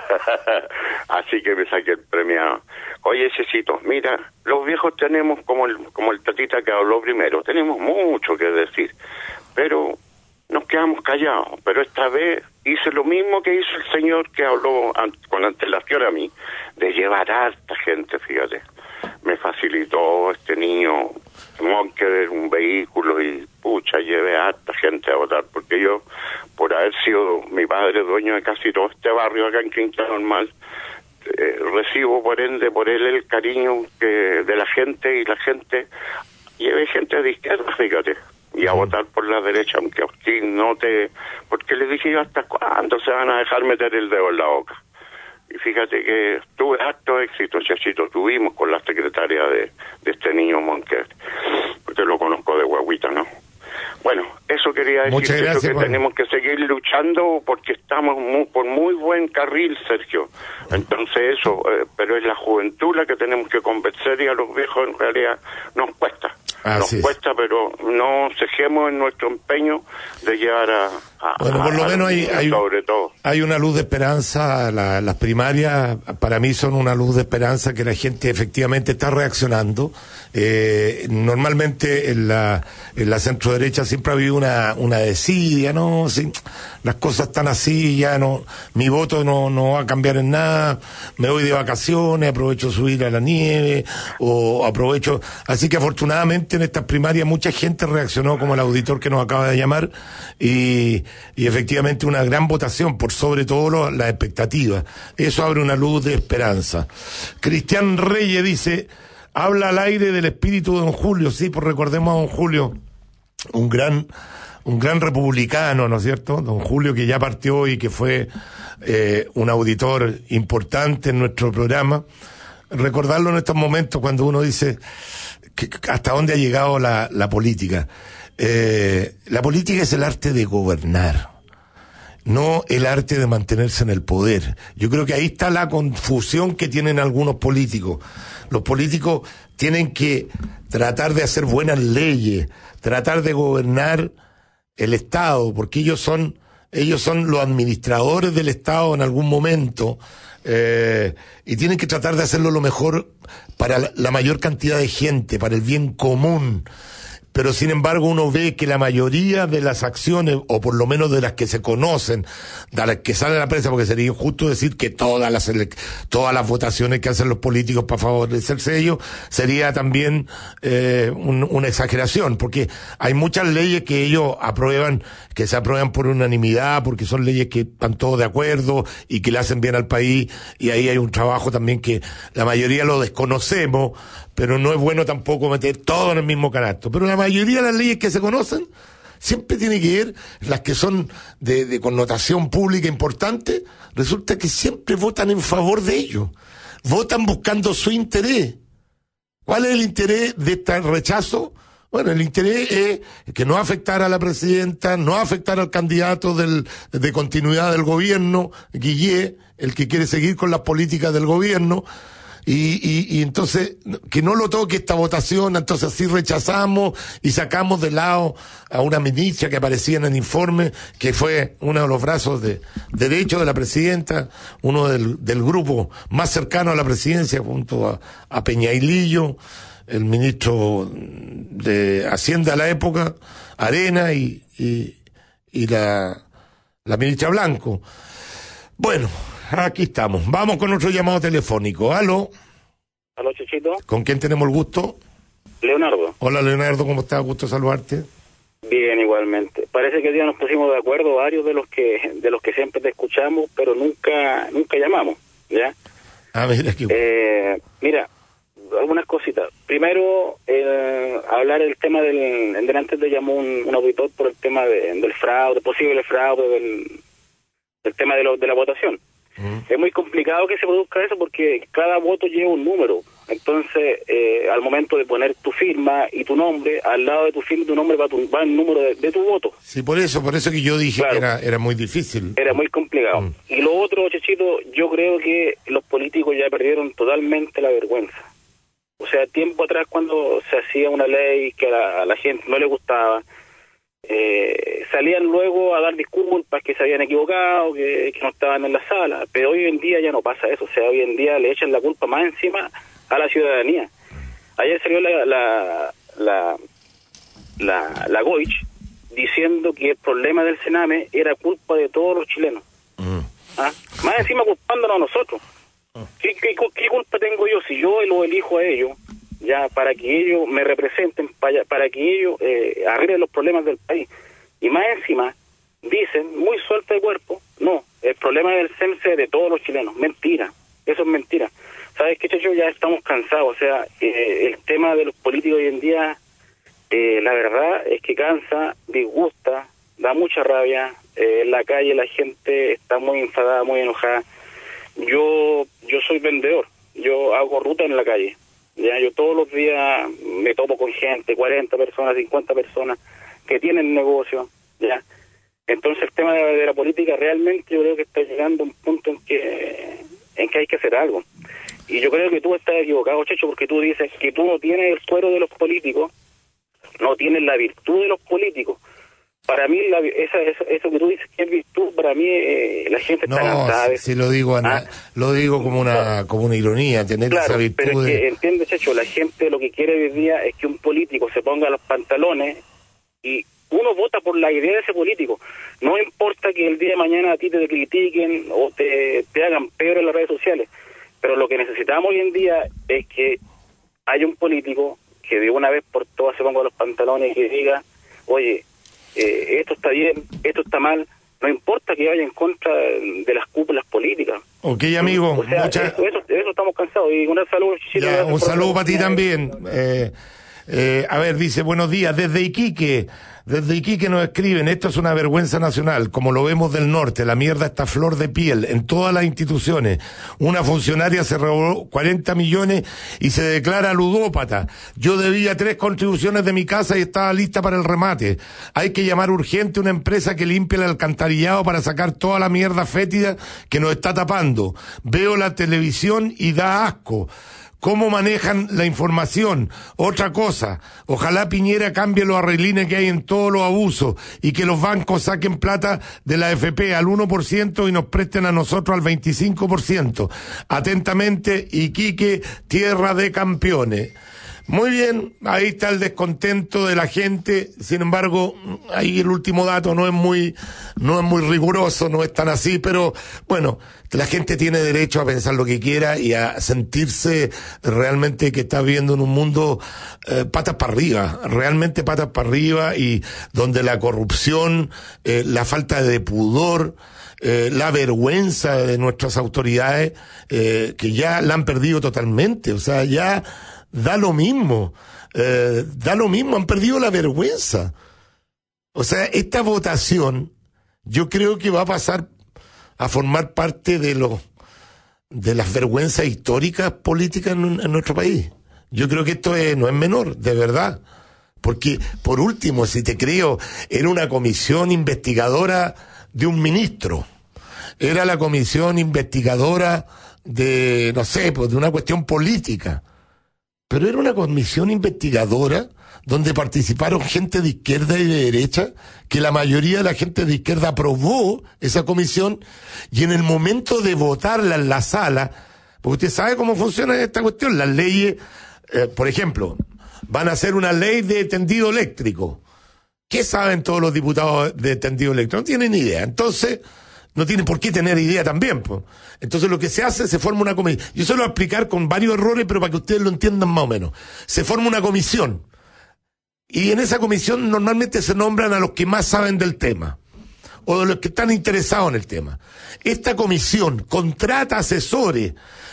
así que me saqué el premio. Oye, Cecito, mira, los viejos tenemos, como el tatita que habló primero, tenemos mucho que decir, pero nos quedamos callados. Pero esta vez hice lo mismo que hizo el señor que habló con antelación a mí, de llevar a harta gente, fíjate. Me facilitó este niño Monker un vehículo y pucha, llevé a harta gente a votar, porque yo, por haber sido mi padre dueño de casi todo este barrio acá en Quinta Normal, recibo por ende por él el cariño de la gente, y la gente, llevé gente de izquierda, fíjate, y a votar por la derecha, aunque aquí no te... Porque le dije yo, ¿hasta cuándo se van a dejar meter el dedo en la boca? Y fíjate que tuve harto éxito, Chachito, tuvimos con la secretaria de este niño Monker, porque lo conozco de guaguita, ¿no? Bueno, eso quería decir. Muchas gracias, que tenemos que seguir luchando porque estamos por muy buen carril, Sergio. Entonces eso, pero es la juventud la que tenemos que convencer, y a los viejos en realidad nos cuesta. Cuesta, pero no cejemos en nuestro empeño de llevar bueno, por lo menos hay una luz de esperanza. Las primarias para mí son una luz de esperanza, que la gente efectivamente está reaccionando. Normalmente en la centro derecha siempre ha habido una desidia, ¿no? Sí, las cosas están así, ya no, mi voto no va a cambiar en nada, me voy de vacaciones, aprovecho subir a la nieve, o aprovecho, así que afortunadamente en estas primarias mucha gente reaccionó, como el auditor que nos acaba de llamar, y efectivamente una gran votación, por sobre todo las expectativas. Eso abre una luz de esperanza. Cristian Reyes dice, habla al aire del espíritu de don Julio. Sí, pues recordemos a don Julio, un gran republicano, ¿no es cierto? Don Julio, que ya partió y que fue un auditor importante en nuestro programa. Recordarlo en estos momentos cuando uno dice hasta dónde ha llegado la política. La política es el arte de gobernar, no el arte de mantenerse en el poder. Yo creo que ahí está la confusión que tienen algunos políticos. Los políticos tienen que tratar de hacer buenas leyes, tratar de gobernar el Estado, porque ellos son los administradores del Estado en algún momento, y tienen que tratar de hacerlo lo mejor para la mayor cantidad de gente, para el bien común. Pero sin embargo uno ve que la mayoría de las acciones, o por lo menos de las que se conocen, de las que sale a la prensa, porque sería injusto decir que todas las votaciones que hacen los políticos para favorecerse ellos, sería también una exageración, porque hay muchas leyes que ellos aprueban, que se aprueban por unanimidad, porque son leyes que están todos de acuerdo y que le hacen bien al país, y ahí hay un trabajo también que la mayoría lo desconocemos, pero no es bueno tampoco meter todo en el mismo canasto. Pero la mayoría de las leyes que se conocen siempre tiene que ver, las que son de connotación pública importante, resulta que siempre votan en favor de ellos. Votan buscando su interés. ¿Cuál es el interés de este rechazo? Bueno, el interés es que no afectara a la presidenta, no afectara al candidato de continuidad del gobierno, Guillé, el que quiere seguir con las políticas del gobierno. Y entonces, que no lo toque esta votación, entonces así rechazamos y sacamos de lado a una ministra que aparecía en el informe, que fue uno de los brazos de derecho de la presidenta, uno del grupo más cercano a la presidencia, junto a Peñailillo, el ministro de Hacienda a la época, Arena y la ministra Blanco. Bueno, aquí estamos. Vamos con otro llamado telefónico. ¿Aló? ¿Aló, Chuchito? ¿Con quién tenemos el gusto? Leonardo. Hola, Leonardo, ¿cómo estás? Gusto saludarte. Bien, igualmente. Parece que hoy día nos pusimos de acuerdo varios de los que siempre te escuchamos, pero nunca llamamos, ¿ya? Mira qué mira, algunas cositas. Primero, hablar el tema del antes te llamó un auditor por el tema del fraude, posible fraude del tema de la votación. Es muy complicado que se produzca eso porque cada voto lleva un número. Entonces, al momento de poner tu firma y tu nombre, al lado de tu firma y tu nombre va el número de tu voto. Sí, por eso que yo dije, claro, que era muy difícil. Era muy complicado. Y lo otro, Chechito, yo creo que los políticos ya perdieron totalmente la vergüenza. O sea, tiempo atrás cuando se hacía una ley que a la gente no le gustaba, salían luego a dar disculpas que se habían equivocado, que no estaban en la sala, pero hoy en día ya no pasa eso. O sea, hoy en día le echan la culpa más encima a la ciudadanía. Ayer salió la Goich diciendo que el problema del Sename era culpa de todos los chilenos. Más encima culpándonos a nosotros. ¿Qué culpa tengo yo si yo lo elijo a ellos ya para que ellos me representen, para que ellos arreglen los problemas del país? Y más encima dicen, muy suelta de cuerpo, no, el problema del CEMSE de todos los chilenos. Mentira, eso es mentira. ¿Sabes qué, Checho? Ya estamos cansados. O sea, el tema de los políticos hoy en día, la verdad es que cansa, disgusta, da mucha rabia. En la calle la gente está muy enfadada, muy enojada. Yo soy vendedor, yo hago ruta en la calle. Ya, yo todos los días me topo con gente, 40 personas, 50 personas que tienen negocio, ya. Entonces el tema de la política realmente yo creo que está llegando a un punto en que hay que hacer algo. Y yo creo que tú estás equivocado, Checho, porque tú dices que tú no tienes el suero de los políticos, no tienes la virtud de los políticos. Para mí, eso que tú dices que es virtud, para mí la gente está cansada. Sí, lo digo como una ironía, tener esa virtud. Pero es que, entiendes, Checho, la gente lo que quiere hoy día es que un político se ponga los pantalones y uno vota por la idea de ese político. No importa que el día de mañana a ti te critiquen o te hagan peor en las redes sociales, pero lo que necesitamos hoy en día es que haya un político que de una vez por todas se ponga los pantalones y que diga, oye, esto está bien, esto está mal, no importa que vaya en contra de las cúpulas políticas. Ok, amigo. O sea, eso estamos cansados. Y un saludo, ya, un saludo para ti también. A ver, dice, buenos días, desde Iquique nos escriben, esto es una vergüenza nacional, como lo vemos del norte, la mierda está a flor de piel en todas las instituciones. Una funcionaria se robó 40 millones y se declara ludópata. Yo debía 3 contribuciones de mi casa y estaba lista para el remate. Hay que llamar urgente a una empresa que limpie el alcantarillado para sacar toda la mierda fétida que nos está tapando. Veo la televisión y da asco. ¿Cómo manejan la información? Otra cosa, ojalá Piñera cambie los arreglines que hay en todos los abusos y que los bancos saquen plata de la AFP al 1% y nos presten a nosotros al 25%. Atentamente, Iquique, tierra de campeones. Muy bien, ahí está el descontento de la gente. Sin embargo, ahí el último dato no es muy riguroso, no es tan así, pero bueno, la gente tiene derecho a pensar lo que quiera y a sentirse realmente que está viviendo en un mundo patas para arriba, realmente patas para arriba, y donde la corrupción, la falta de pudor, la vergüenza de nuestras autoridades, que ya la han perdido totalmente. O sea, ya da lo mismo, han perdido la vergüenza. O sea, esta votación yo creo que va a pasar a formar parte de las vergüenzas históricas políticas en nuestro país. Yo creo que esto no es menor, de verdad. Porque, por último, si te creo, era una comisión investigadora de un ministro. Era la comisión investigadora no sé, pues de una cuestión política. Pero era una comisión investigadora donde participaron gente de izquierda y de derecha, que la mayoría de la gente de izquierda aprobó esa comisión, y en el momento de votarla en la sala, porque usted sabe cómo funciona esta cuestión, las leyes, por ejemplo, van a hacer una ley de tendido eléctrico. ¿Qué saben todos los diputados de tendido eléctrico? No tienen idea. Entonces, no tienen por qué tener idea también, pues. Entonces lo que se hace, se forma una comisión. Yo se lo voy a explicar con varios errores, pero para que ustedes lo entiendan más o menos. Se forma una comisión. Y en esa comisión normalmente se nombran a los que más saben del tema, o de los que están interesados en el tema. Esta comisión contrata asesores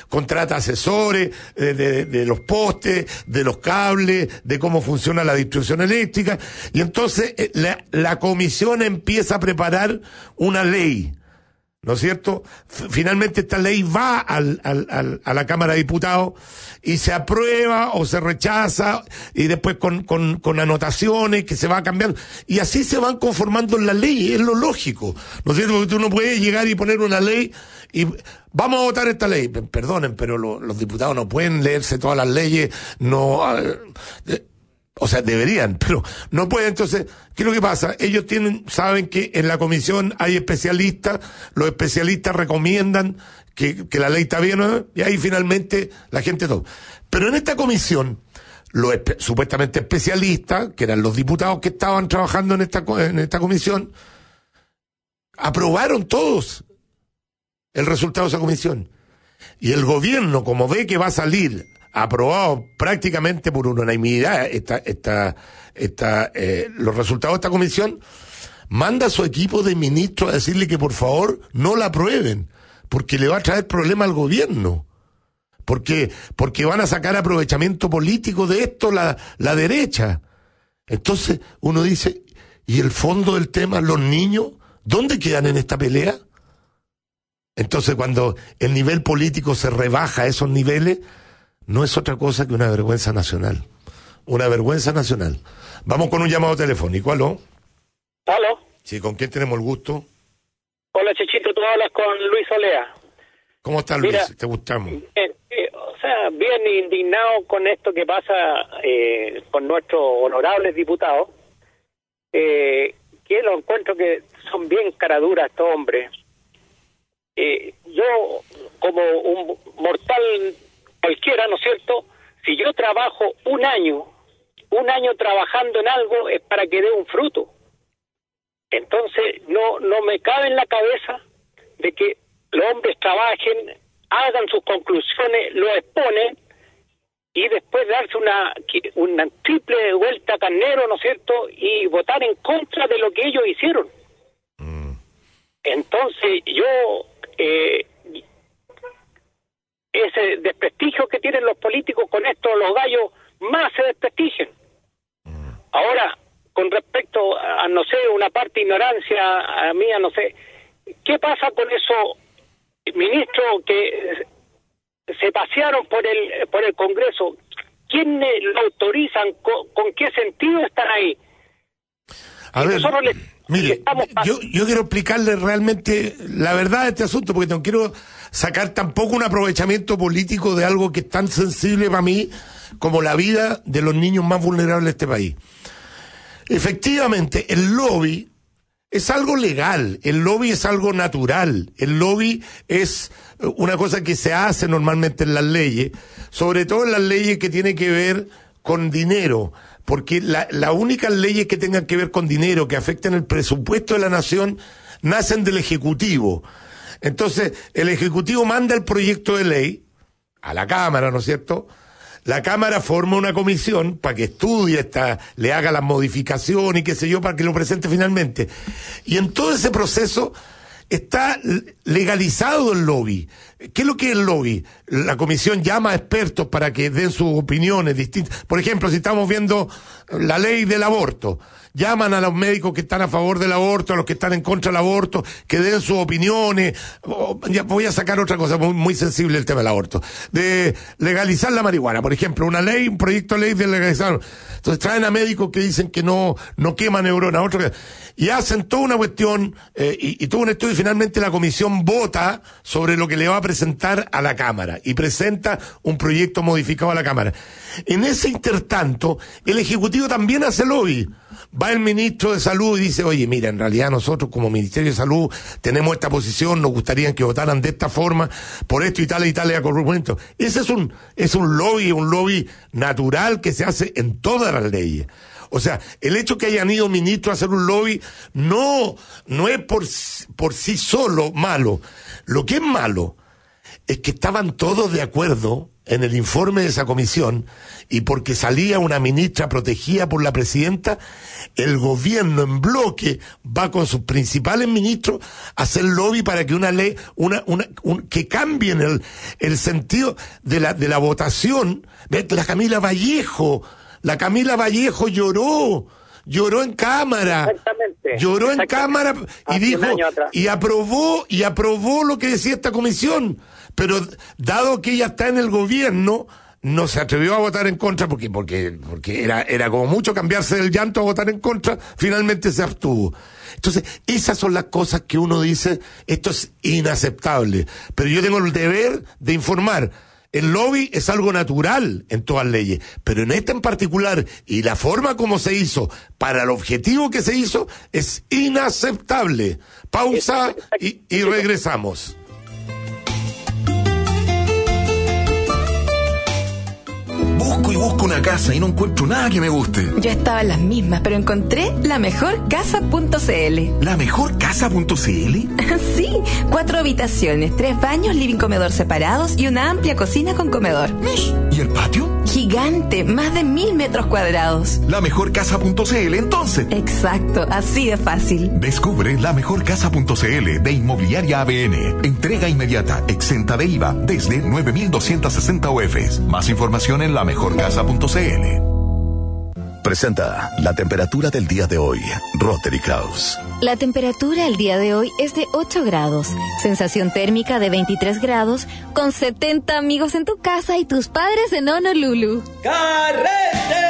de los postes, de los cables, de cómo funciona la distribución eléctrica, y entonces la comisión empieza a preparar una ley, ¿no es cierto? Finalmente esta ley va a la Cámara de Diputados y se aprueba o se rechaza, y después con anotaciones que se va cambiando, y así se van conformando las leyes, es lo lógico, ¿no es cierto? Porque tú no puedes llegar y poner una ley y vamos a votar esta ley. Perdonen, pero los diputados no pueden leerse todas las leyes, no, o sea, deberían, pero no pueden. Entonces, ¿qué es lo que pasa? Ellos saben que en la comisión hay especialistas, los especialistas recomiendan que la ley está bien, ¿no? Y ahí finalmente la gente toma. Pero en esta comisión, los supuestamente especialistas, que eran los diputados que estaban trabajando en esta comisión, aprobaron todos el resultado de esa comisión. Y el gobierno, como ve que va a salir aprobado prácticamente por unanimidad los resultados de esta comisión, manda a su equipo de ministros a decirle que por favor no la aprueben, porque le va a traer problema al gobierno, porque van a sacar aprovechamiento político de esto la derecha. Entonces uno dice, ¿y el fondo del tema, los niños, dónde quedan en esta pelea? Entonces cuando el nivel político se rebaja a esos niveles, no es otra cosa que una vergüenza nacional. Una vergüenza nacional. Vamos con un llamado telefónico. ¿Aló? ¿Aló? Sí, ¿con quién tenemos el gusto? Hola, Chechito, tú hablas con Luis Olea. ¿Cómo estás, Luis? Mira, ¿Te gustamos? O sea, bien indignado con esto que pasa con nuestros honorables diputados, que lo encuentro que son bien caraduras estos hombres. Yo, como un mortal cualquiera, ¿no es cierto? Si yo trabajo un año trabajando en algo, es para que dé un fruto. Entonces, no me cabe en la cabeza de que los hombres trabajen, hagan sus conclusiones, lo exponen, y después darse una triple vuelta carnero, ¿no es cierto?, y votar en contra de lo que ellos hicieron. Entonces, yo... ese desprestigio que tienen los políticos con esto, los gallos más se desprestigian. Ahora, con respecto a, no sé, una parte de ignorancia mía, no sé, ¿qué pasa con esos ministros que se pasearon por el Congreso? ¿Quiénes lo autorizan? ¿Con qué sentido están ahí? A ver, mire, yo quiero explicarle realmente la verdad de este asunto, porque no quiero sacar tampoco un aprovechamiento político de algo que es tan sensible para mí como la vida de los niños más vulnerables de este país. Efectivamente, el lobby es algo legal, el lobby es algo natural, el lobby es una cosa que se hace normalmente en las leyes, sobre todo en las leyes que tienen que ver con dinero, porque las únicas leyes que tengan que ver con dinero, que afecten el presupuesto de la nación, nacen del Ejecutivo. Entonces, el Ejecutivo manda el proyecto de ley a la Cámara, ¿no es cierto? La Cámara forma una comisión para que estudie le haga las modificaciones y qué sé yo, para que lo presente finalmente. Y en todo ese proceso está legalizado el lobby. ¿Qué es lo que es el lobby? La comisión llama a expertos para que den sus opiniones distintas. Por ejemplo, si estamos viendo la ley del aborto, llaman a los médicos que están a favor del aborto, a los que están en contra del aborto, que den sus opiniones. Voy a sacar otra cosa, muy sensible el tema del aborto. De legalizar la marihuana, por ejemplo, un proyecto de ley de legalizar. Entonces traen a médicos que dicen que no quema neuronas, y hacen toda una cuestión, y todo un estudio, y finalmente la comisión vota sobre lo que le va a presentar a la Cámara y presenta un proyecto modificado a la Cámara. En ese intertanto, el Ejecutivo también hace lobby. Va el ministro de Salud y dice, oye, mira, en realidad nosotros como Ministerio de Salud tenemos esta posición, nos gustaría que votaran de esta forma, por esto y tales argumentos. Ese es un lobby natural que se hace en todas las leyes. O sea, el hecho que hayan ido ministros a hacer un lobby no es por sí solo malo. Lo que es malo es que estaban todos de acuerdo en el informe de esa comisión, y porque salía una ministra protegida por la presidenta, el gobierno en bloque va con sus principales ministros a hacer lobby para que una ley, que cambien el sentido de la votación. La Camila Vallejo lloró en cámara. Exactamente. Lloró en cámara y dijo, y aprobó lo que decía esta comisión. Pero dado que ella está en el gobierno, no se atrevió a votar en contra porque era como mucho cambiarse del llanto a votar en contra, finalmente se abstuvo. Entonces, esas son las cosas que uno dice, esto es inaceptable. Pero yo tengo el deber de informar. El lobby es algo natural en todas leyes, pero en esta en particular, y la forma como se hizo, para el objetivo que se hizo, es inaceptable. Pausa y regresamos. Busco una casa y no encuentro nada que me guste. Yo estaba en las mismas, pero encontré lamejorcasa.cl. ¿Lamejorcasa.cl? Sí, 4 habitaciones, 3 baños, living, comedor separados y una amplia cocina con comedor. ¿Y el patio? Gigante, más de 1000 metros cuadrados. ¿Lamejorcasa.cl entonces? Exacto, así de fácil. Descubre lamejorcasa.cl de Inmobiliaria ABN. Entrega inmediata, exenta de IVA, desde 9.260 UFs. Más información en lamejorcasa.cl. Presenta la temperatura del día de hoy. Rotary Kraus. La temperatura el día de hoy es de 8 grados. Sensación térmica de 23 grados, con 70 amigos en tu casa y tus padres en Honolulu. ¡Carrete!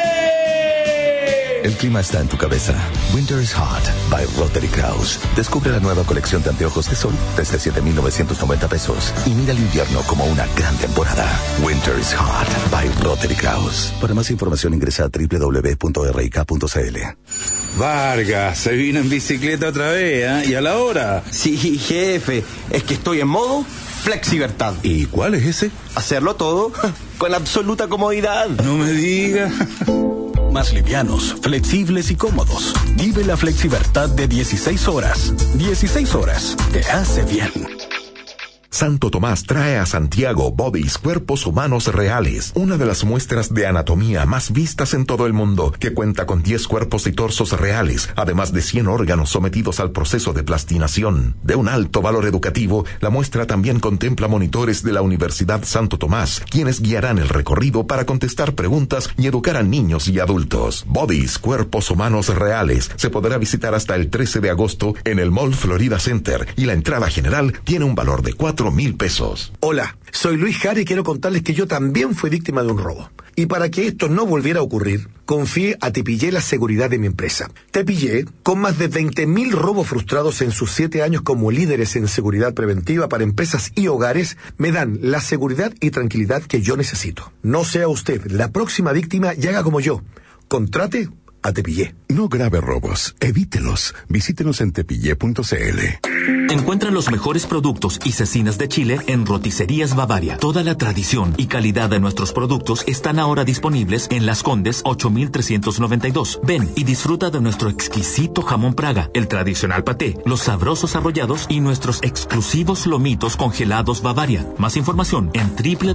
El clima está en tu cabeza. Winter is Hot by Rotary Kraus. Descubre la nueva colección de anteojos de sol desde 7,990 pesos y mira el invierno como una gran temporada. Winter is Hot by Rotary Kraus. Para más información ingresa a www.rik.cl. Vargas, se vino en bicicleta otra vez, ¿eh? ¿Y a la hora? Sí, jefe, es que estoy en modo Flexibertad. ¿Y cuál es ese? Hacerlo todo con absoluta comodidad. No me diga. Más livianos, flexibles y cómodos. Vive la Flexibertad de 16 horas. 16 horas. Te hace bien. Santo Tomás trae a Santiago Bodies, cuerpos humanos reales, una de las muestras de anatomía más vistas en todo el mundo, que cuenta con 10 cuerpos y torsos reales, además de 100 órganos sometidos al proceso de plastinación. De un alto valor educativo, la muestra también contempla monitores de la Universidad Santo Tomás, quienes guiarán el recorrido para contestar preguntas y educar a niños y adultos. Bodies, cuerpos humanos reales, se podrá visitar hasta el 13 de agosto en el Mall Florida Center, y la entrada general tiene un valor de 4,000 pesos. Hola, soy Luis Jara y quiero contarles que yo también fui víctima de un robo. Y para que esto no volviera a ocurrir, confié a Tepillé la seguridad de mi empresa. Tepillé, con más de 20.000 robos frustrados en sus 7 años como líderes en seguridad preventiva para empresas y hogares, me dan la seguridad y tranquilidad que yo necesito. No sea usted la próxima víctima y haga como yo. Contrate a Tepillé. No grave robos, evítelos. Visítenos en tepillé.cl. Encuentra los mejores productos y cecinas de Chile en Roticerías Bavaria. Toda la tradición y calidad de nuestros productos están ahora disponibles en Las Condes 8392. Ven y disfruta de nuestro exquisito jamón Praga, el tradicional paté, los sabrosos arrollados y nuestros exclusivos lomitos congelados Bavaria. Más información en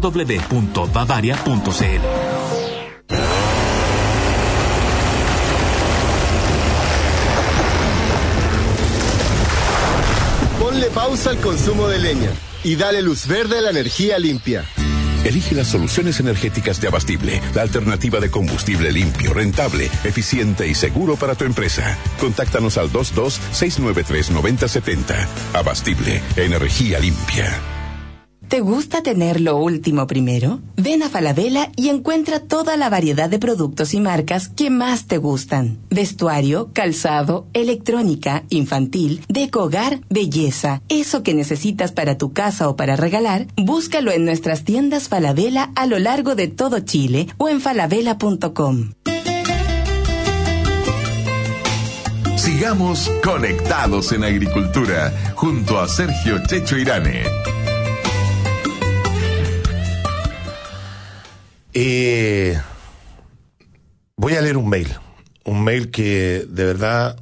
www.bavaria.cl. Ponle pausa al consumo de leña y dale luz verde a la energía limpia. Elige las soluciones energéticas de Abastible, la alternativa de combustible limpio, rentable, eficiente y seguro para tu empresa. Contáctanos al 22-693-9070. Abastible, energía limpia. ¿Te gusta tener lo último primero? Ven a Falabella y encuentra toda la variedad de productos y marcas que más te gustan. Vestuario, calzado, electrónica, infantil, decohogar, belleza. Eso que necesitas para tu casa o para regalar, búscalo en nuestras tiendas Falabella a lo largo de todo Chile o en falabella.com. Sigamos conectados en agricultura junto a Sergio Checho Irane. Voy a leer un mail que de verdad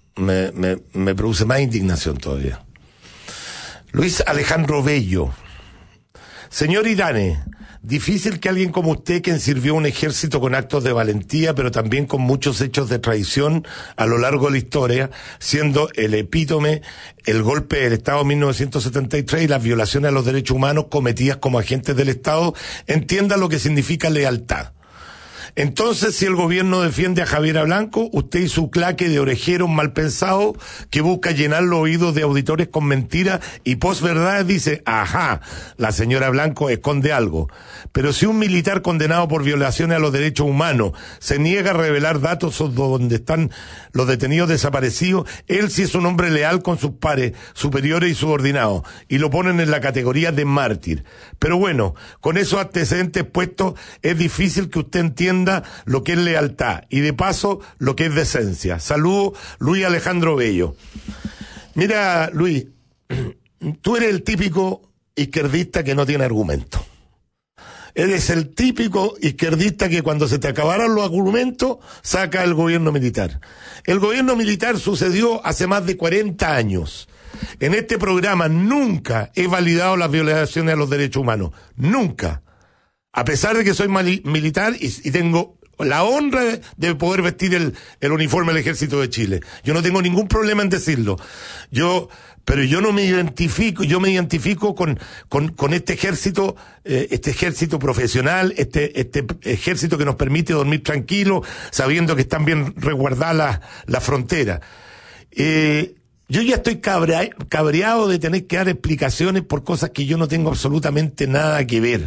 me produce más indignación todavía. Luis Alejandro Bello. Señor Irane, difícil que alguien como usted, quien sirvió un ejército con actos de valentía, pero también con muchos hechos de traición a lo largo de la historia, siendo el epítome el golpe del Estado de 1973 y las violaciones a los derechos humanos cometidas como agentes del Estado, entienda lo que significa lealtad. Entonces, si el gobierno defiende a Javiera Blanco, usted y su claque de orejeros mal pensados que busca llenar los oídos de auditores con mentiras y posverdades dice, ajá, la señora Blanco esconde algo. Pero si un militar condenado por violaciones a los derechos humanos se niega a revelar datos donde están los detenidos desaparecidos, él sí es un hombre leal con sus pares, superiores y subordinados, y lo ponen en la categoría de mártir. Pero bueno, con esos antecedentes puestos, es difícil que usted entienda lo que es lealtad y de paso lo que es decencia. Saludos, Luis Alejandro Bello. Mira, Luis, tú eres el típico izquierdista que no tiene argumento. Eres el típico izquierdista que cuando se te acabaron los argumentos saca el gobierno militar. El gobierno militar sucedió hace más de 40 años. En este programa nunca he validado las violaciones a los derechos humanos. Nunca. A pesar de que soy militar y tengo la honra de poder vestir el uniforme del Ejército de Chile. Yo no tengo ningún problema en decirlo. Pero yo no me identifico, yo me identifico con este ejército profesional, este ejército que nos permite dormir tranquilos, sabiendo que están bien resguardadas las fronteras. Yo ya estoy cabreado de tener que dar explicaciones por cosas que yo no tengo absolutamente nada que ver.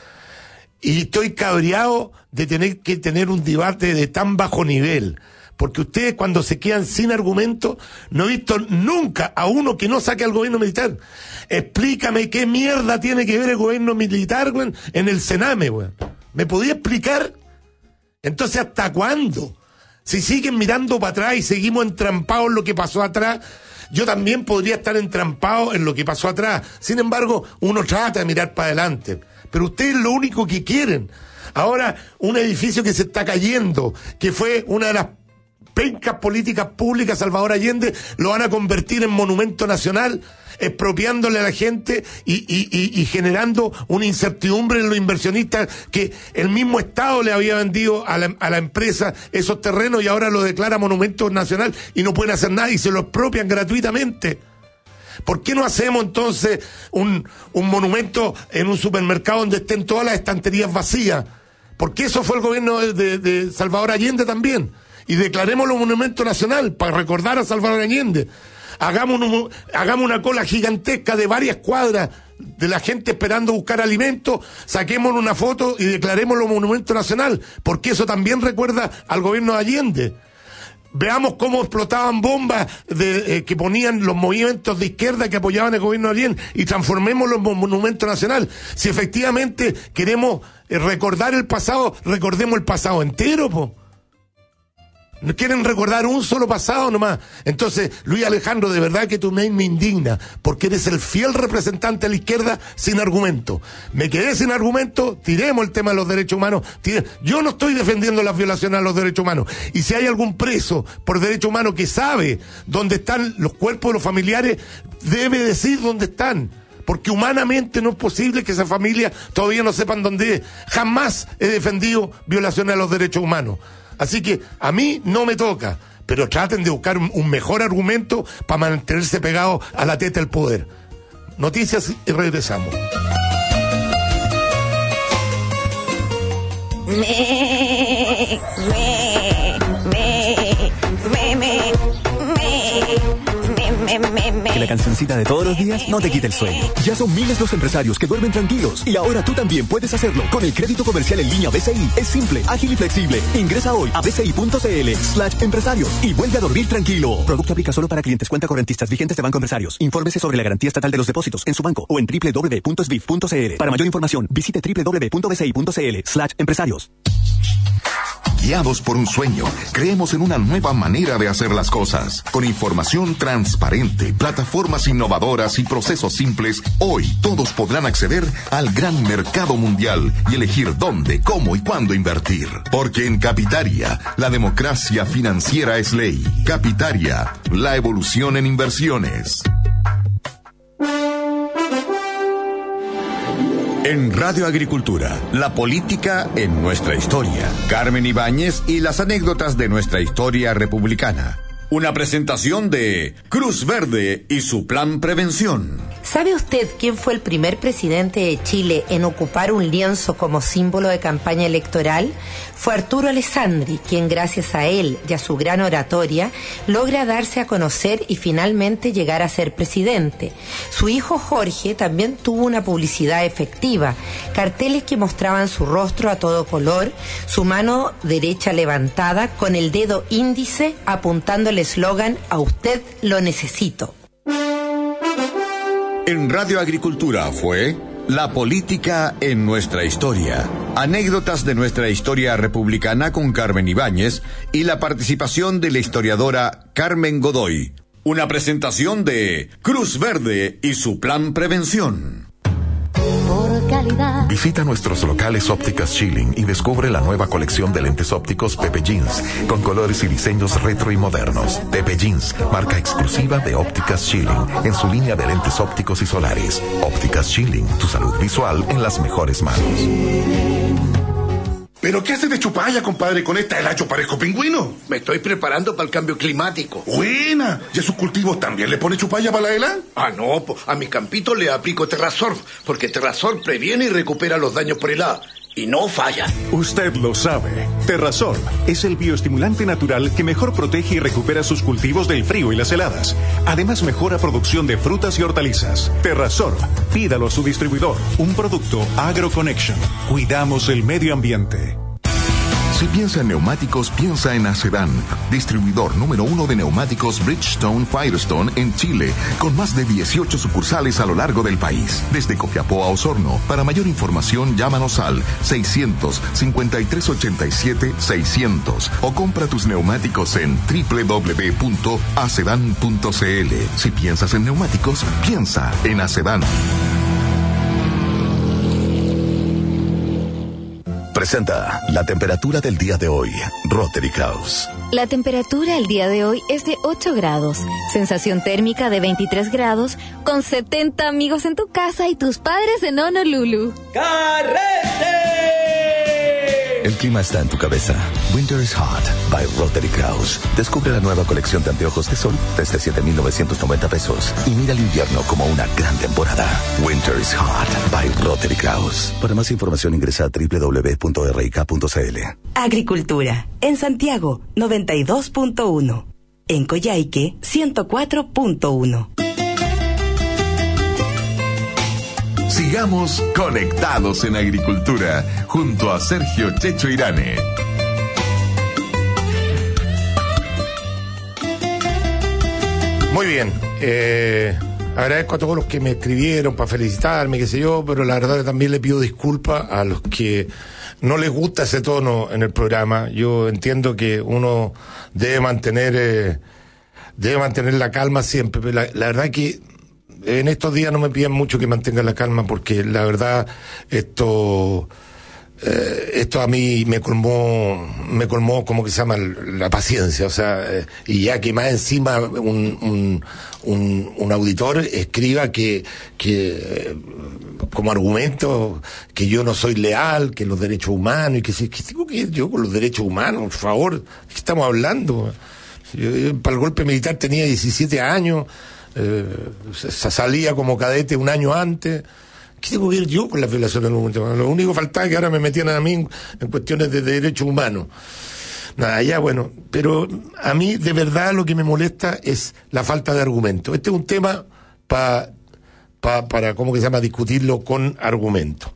Y estoy cabreado de tener que tener un debate de tan bajo nivel. Porque ustedes cuando se quedan sin argumentos, no he visto nunca a uno que no saque al gobierno militar. Explícame qué mierda tiene que ver el gobierno militar, güey, en el Sename, güey. ¿Me podía explicar? Entonces, ¿hasta cuándo? Si siguen mirando para atrás y seguimos entrampados en lo que pasó atrás, yo también podría estar entrampado en lo que pasó atrás. Sin embargo, uno trata de mirar para adelante. Pero ustedes lo único que quieren. Ahora, un edificio que se está cayendo, que fue una de las pencas políticas públicas, Salvador Allende, lo van a convertir en monumento nacional, expropiándole a la gente y generando una incertidumbre en los inversionistas que el mismo Estado le había vendido a la empresa esos terrenos y ahora lo declara monumento nacional y no pueden hacer nada y se lo expropian gratuitamente. ¿Por qué no hacemos entonces un monumento en un supermercado donde estén todas las estanterías vacías? Porque eso fue el gobierno de Salvador Allende también. Y declarémoslo monumento nacional para recordar a Salvador Allende. Hagamos una cola gigantesca de varias cuadras de la gente esperando buscar alimentos, saquémosle una foto y declarémoslo monumento nacional, porque eso también recuerda al gobierno de Allende. Veamos cómo explotaban bombas que ponían los movimientos de izquierda que apoyaban el gobierno de Allende y transformémoslo en monumento nacional. Si efectivamente queremos recordar el pasado, recordemos el pasado entero, po. ¿No quieren recordar un solo pasado nomás? Entonces, Luis Alejandro, de verdad que tu mail me indigna, porque eres el fiel representante de la izquierda sin argumento. Me quedé sin argumento, tiremos el tema de los derechos humanos. Yo no estoy defendiendo las violaciones a los derechos humanos. Y si hay algún preso por derechos humanos que sabe dónde están los cuerpos de los familiares, debe decir dónde están. Porque humanamente no es posible que esa familia todavía no sepan dónde es. Jamás he defendido violaciones a los derechos humanos. Así que a mí no me toca, pero traten de buscar un mejor argumento para mantenerse pegados a la teta del poder. Noticias y regresamos. la cancioncita de todos los días no te quite el sueño. Ya son miles los empresarios que duermen tranquilos y ahora tú también puedes hacerlo con el crédito comercial en línea BCI. Es simple, ágil y flexible. Ingresa hoy a bci.cl/empresarios y vuelve a dormir tranquilo. Producto aplica solo para clientes cuenta correntistas vigentes de Banco Empresarios. Infórmese sobre la garantía estatal de los depósitos en su banco o en www.sbif.cl. Para mayor información, visite www.bci.cl/empresarios. Guiados por un sueño, creemos en una nueva manera de hacer las cosas. Con información transparente, plataformas innovadoras y procesos simples, hoy todos podrán acceder al gran mercado mundial y elegir dónde, cómo y cuándo invertir. Porque en Capitaria, la democracia financiera es ley. Capitaria, la evolución en inversiones. En Radio Agricultura, la política en nuestra historia. Carmen Ibáñez y las anécdotas de nuestra historia republicana. Una presentación de Cruz Verde y su plan prevención. ¿Sabe usted quién fue el primer presidente de Chile en ocupar un lienzo como símbolo de campaña electoral? Fue Arturo Alessandri, quien gracias a él y a su gran oratoria logra darse a conocer y finalmente llegar a ser presidente. Su hijo Jorge también tuvo una publicidad efectiva, carteles que mostraban su rostro a todo color, su mano derecha levantada con el dedo índice apuntando el eslogan "A usted lo necesito". En Radio Agricultura fue La política en nuestra historia. Anécdotas de nuestra historia republicana con Carmen Ibáñez y la participación de la historiadora Carmen Godoy. Una presentación de Cruz Verde y su plan prevención. Visita nuestros locales Ópticas Schilling y descubre la nueva colección de lentes ópticos Pepe Jeans, con colores y diseños retro y modernos. Pepe Jeans, marca exclusiva de Ópticas Schilling, en su línea de lentes ópticos y solares. Ópticas Schilling, tu salud visual en las mejores manos. ¿Pero qué hace de chupalla, compadre? Con esta helacho parezco pingüino. Me estoy preparando para el cambio climático. Buena. ¿Y a sus cultivos también le pone chupalla para la hela? Ah, no, a mi campito le aplico Terrasorb, porque Terrasorb previene y recupera los daños por helada. Y no falla. Usted lo sabe. Terrasorb es el bioestimulante natural que mejor protege y recupera sus cultivos del frío y las heladas. Además, mejora producción de frutas y hortalizas. Terrasorb, pídalo a su distribuidor. Un producto AgroConnection. Cuidamos el medio ambiente. Si piensa en neumáticos, piensa en Acedan, distribuidor número 1 de neumáticos Bridgestone Firestone en Chile, con más de 18 sucursales a lo largo del país, desde Copiapó a Osorno. Para mayor información, llámanos al 600-5387-600 o compra tus neumáticos en www.acedan.cl. Si piensas en neumáticos, piensa en Acedan. Presenta la temperatura del día de hoy, Rotary Kraus. La temperatura el día de hoy es de 8 grados, sensación térmica de 23 grados, con 70 amigos en tu casa y tus padres en Honolulu. ¡Carrete! El clima está en tu cabeza. Winter is Hot by Rotary Kraus. Descubre la nueva colección de anteojos de sol desde 7,990 pesos y mira el invierno como una gran temporada. Winter is Hot by Rotary Kraus. Para más información ingresa a www.rik.cl. Agricultura. En Santiago, 92.1. En Coyhaique, 104.1. Sigamos conectados en agricultura junto a Sergio Checho Irane. Muy bien. Agradezco a todos los que me escribieron para felicitarme, qué sé yo, pero la verdad que también le pido disculpas a los que no les gusta ese tono en el programa. Yo entiendo que uno debe mantener la calma siempre, pero la verdad que en estos días no me pidan mucho que mantenga la calma, porque la verdad esto a mí me colmó, ¿cómo que se llama? La paciencia, o sea, y ya que más encima un auditor escriba que como argumento que yo no soy leal, que los derechos humanos, y que tengo que ir yo con los derechos humanos, por favor, ¿de qué estamos hablando? Yo para el golpe militar tenía 17 años, salía como cadete un año antes. ¿Qué tengo que ver yo con las violaciones de los derechos humanos? Lo único que faltaba es que ahora me metieran a mí en cuestiones de derechos humanos. Nada, ya bueno, pero a mí de verdad lo que me molesta es la falta de argumento. Este es un tema para, ¿cómo que se llama?, discutirlo con argumento.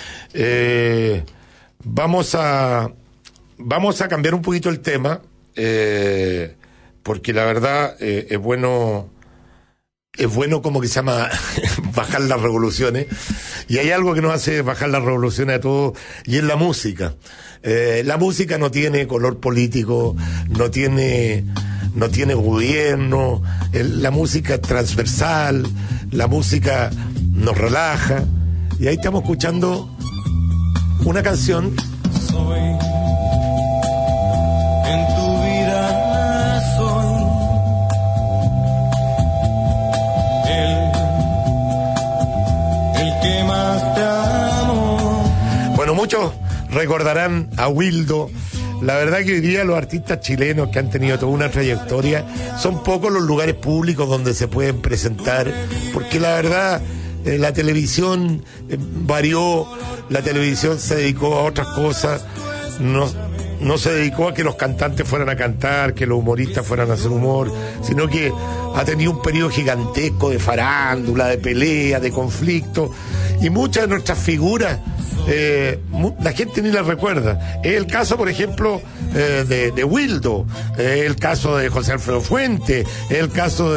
Vamos a cambiar un poquito el tema, porque la verdad es bueno, como que se llama, bajar las revoluciones, y hay algo que nos hace bajar las revoluciones a todos, y es la música. La música no tiene color político, no tiene gobierno, la música es transversal, la música nos relaja, y ahí estamos escuchando una canción. Soy en tu vida, soy el que más te amo. Bueno, muchos recordarán a Wildo. La verdad que hoy día los artistas chilenos que han tenido toda una trayectoria, son pocos los lugares públicos donde se pueden presentar, porque la verdad la televisión varió, la televisión se dedicó a otras cosas, no se dedicó a que los cantantes fueran a cantar, que los humoristas fueran a hacer humor, sino que ha tenido un periodo gigantesco de farándula, de pelea, de conflicto, y muchas de nuestras figuras la gente ni las recuerda. Es el caso, por ejemplo, de Wildo, es el caso de José Alfredo Fuentes, es el caso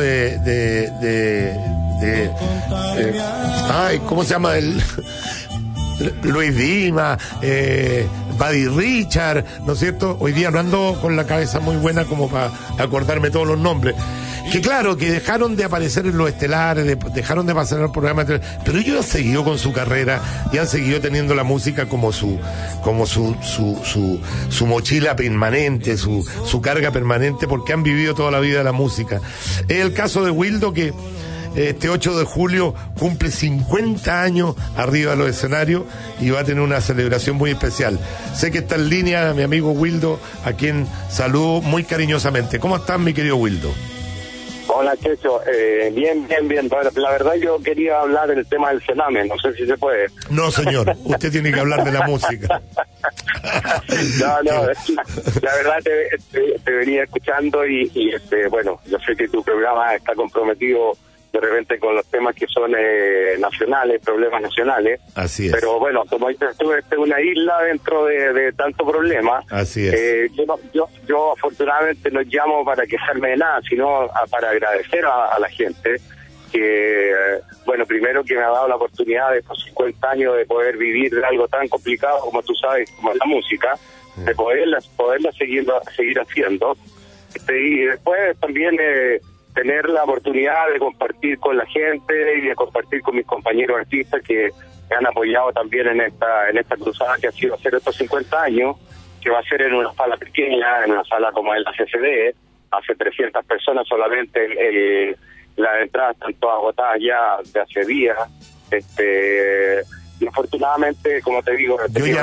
¿cómo se llama? Luis Dima, Buddy Richard, ¿no es cierto? Hoy día no ando con la cabeza muy buena como para acordarme todos los nombres. Que claro, que dejaron de aparecer en los estelares, dejaron de pasar en el programa, pero ellos han seguido con su carrera y han seguido teniendo la música como su mochila permanente, su carga permanente, porque han vivido toda la vida la música. Es el caso de Wildo, que este 8 de julio cumple 50 años arriba de los escenarios y va a tener una celebración muy especial. Sé que está en línea mi amigo Wildo, a quien saludo muy cariñosamente. ¿Cómo estás, mi querido Wildo? Hola, Checho. Bien. La verdad yo quería hablar del tema del Sename, no sé si se puede. No, señor, usted tiene que hablar de la música. No, la verdad te venía escuchando y bueno, yo sé que tu programa está comprometido de repente con los temas que son nacionales, problemas nacionales. Así es. Pero bueno, como dices tú, es una isla dentro de tanto problema. Así es. Yo afortunadamente no llamo para quejarme de nada, sino para agradecer a la gente que, bueno, primero que me ha dado la oportunidad de estos 50 años de poder vivir de algo tan complicado como tú sabes, como es la música, de poderla seguir haciendo. Y después también tener la oportunidad de compartir con la gente y de compartir con mis compañeros artistas que me han apoyado también en esta cruzada que ha sido hacer estos 50 años, que va a ser en una sala pequeña, en una sala como es la CCD, hace 300 personas solamente, las entradas están todas agotadas ya de hace días, y afortunadamente, como te digo,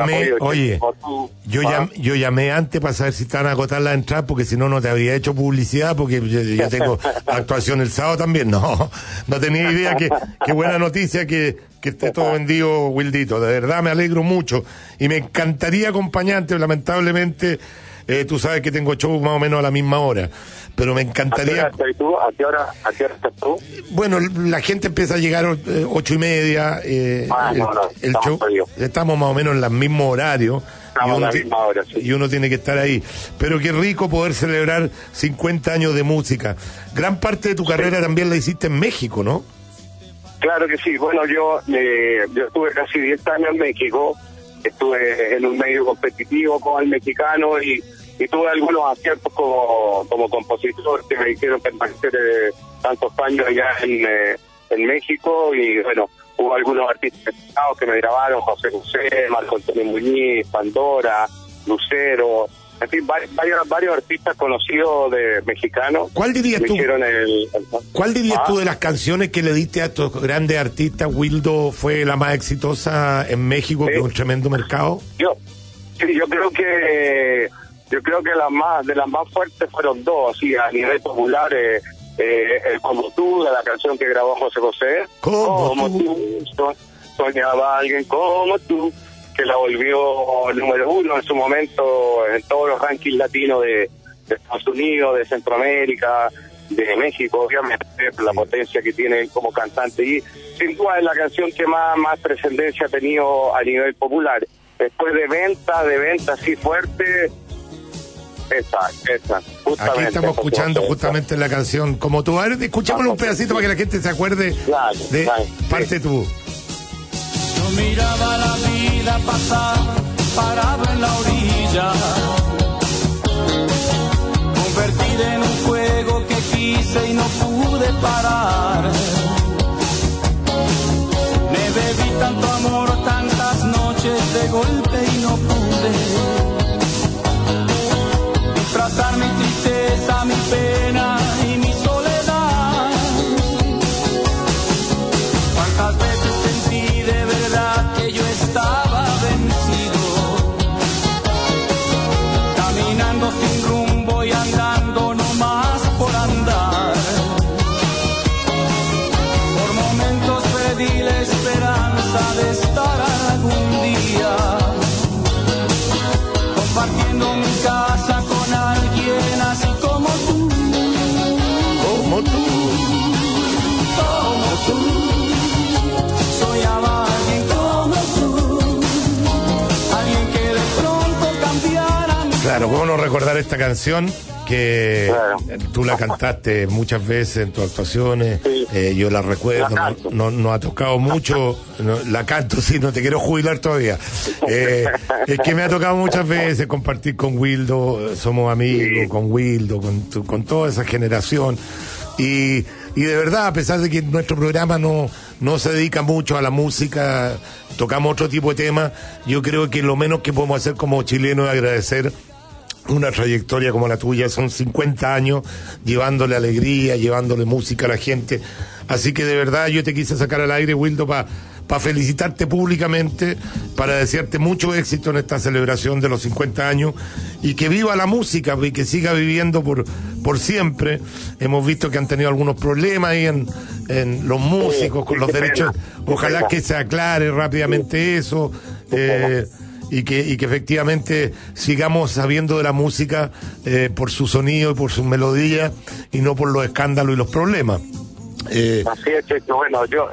yo llamé antes para saber si estaban agotadas las entradas, porque si no te habría hecho publicidad, porque yo tengo actuación el sábado también. No tenía idea. Qué buena noticia que esté todo vendido, Wildito. De verdad me alegro mucho y me encantaría acompañarte. Lamentablemente tú sabes que tengo show más o menos a la misma hora, pero me encantaría. ¿A qué hora estás tú? Bueno, la gente empieza a llegar 8:30. El show, estamos más o menos en los mismos horarios. Y uno tiene que estar ahí. Pero qué rico poder celebrar 50 años de música. Gran parte de tu carrera también la hiciste en México, ¿no? Claro que sí. Bueno, yo estuve casi 10 años en México. Estuve en un medio competitivo con el mexicano y tuve algunos aciertos como compositor que me hicieron permanecer tantos años allá en México. Y bueno, hubo algunos artistas que me grabaron: José José, Marco Antonio Muñiz, Pandora, Lucero, en fin, varios artistas conocidos de mexicanos. ¿Cuál dirías tú? ¿Cuál dirías tú de las canciones que le diste a estos grandes artistas, Wildo, fue la más exitosa en México, que es un tremendo mercado? Yo creo que las más fuertes fueron dos, así a nivel popular. El Como Tú, de la canción que grabó José José. Como tú. Soñaba alguien como tú. que la volvió número 1 en su momento en todos los rankings latinos de Estados Unidos, de Centroamérica, de México, obviamente, la potencia que tiene como cantante, y sin duda es la canción que más trascendencia ha tenido a nivel popular. Después de venta así fuerte, esa, justamente. Aquí estamos escuchando justamente la canción Como tú. A ver, escuchémosle un pedacito para que la gente se acuerde de parte tú. Yo miraba la vida pasar, parado en la orilla, convertida en un juego que quise y no pude parar. Me bebí tanto amor, tantas noches de golpe y no pude disfrazar mi tristeza, mi pena y mi soledad. Cuántas veces sentí de verdad que yo estaba vencido, caminando sin rumbo y andando no más por andar. Por momentos perdí la esperanza de estar algún día compartiendo mi casa con alguien así como tú. Como tú. Como tú. Soñaba a alguien como tú, alguien que de pronto cambiara mi... Claro, cómo no recordar esta canción que tú la cantaste muchas veces en tus actuaciones. Yo la recuerdo, no ha tocado mucho, la canto, sí, no te quiero jubilar todavía. Es que me ha tocado muchas veces compartir con Wildo, somos amigos con Wildo, con toda esa generación, y de verdad, a pesar de que nuestro programa no se dedica mucho a la música, tocamos otro tipo de temas, yo creo que lo menos que podemos hacer como chilenos es agradecer una trayectoria como la tuya. Son 50 años llevándole alegría, llevándole música a la gente, así que de verdad yo te quise sacar al aire, Wildo, para felicitarte públicamente, para desearte mucho éxito en esta celebración de los 50 años, y que viva la música y que siga viviendo por siempre. Hemos visto que han tenido algunos problemas ahí en los músicos con los derechos, ojalá que se aclare rápidamente eso, y que efectivamente sigamos sabiendo de la música por su sonido y por su melodía, y no por los escándalos y los problemas. Así es, Checho. Bueno, yo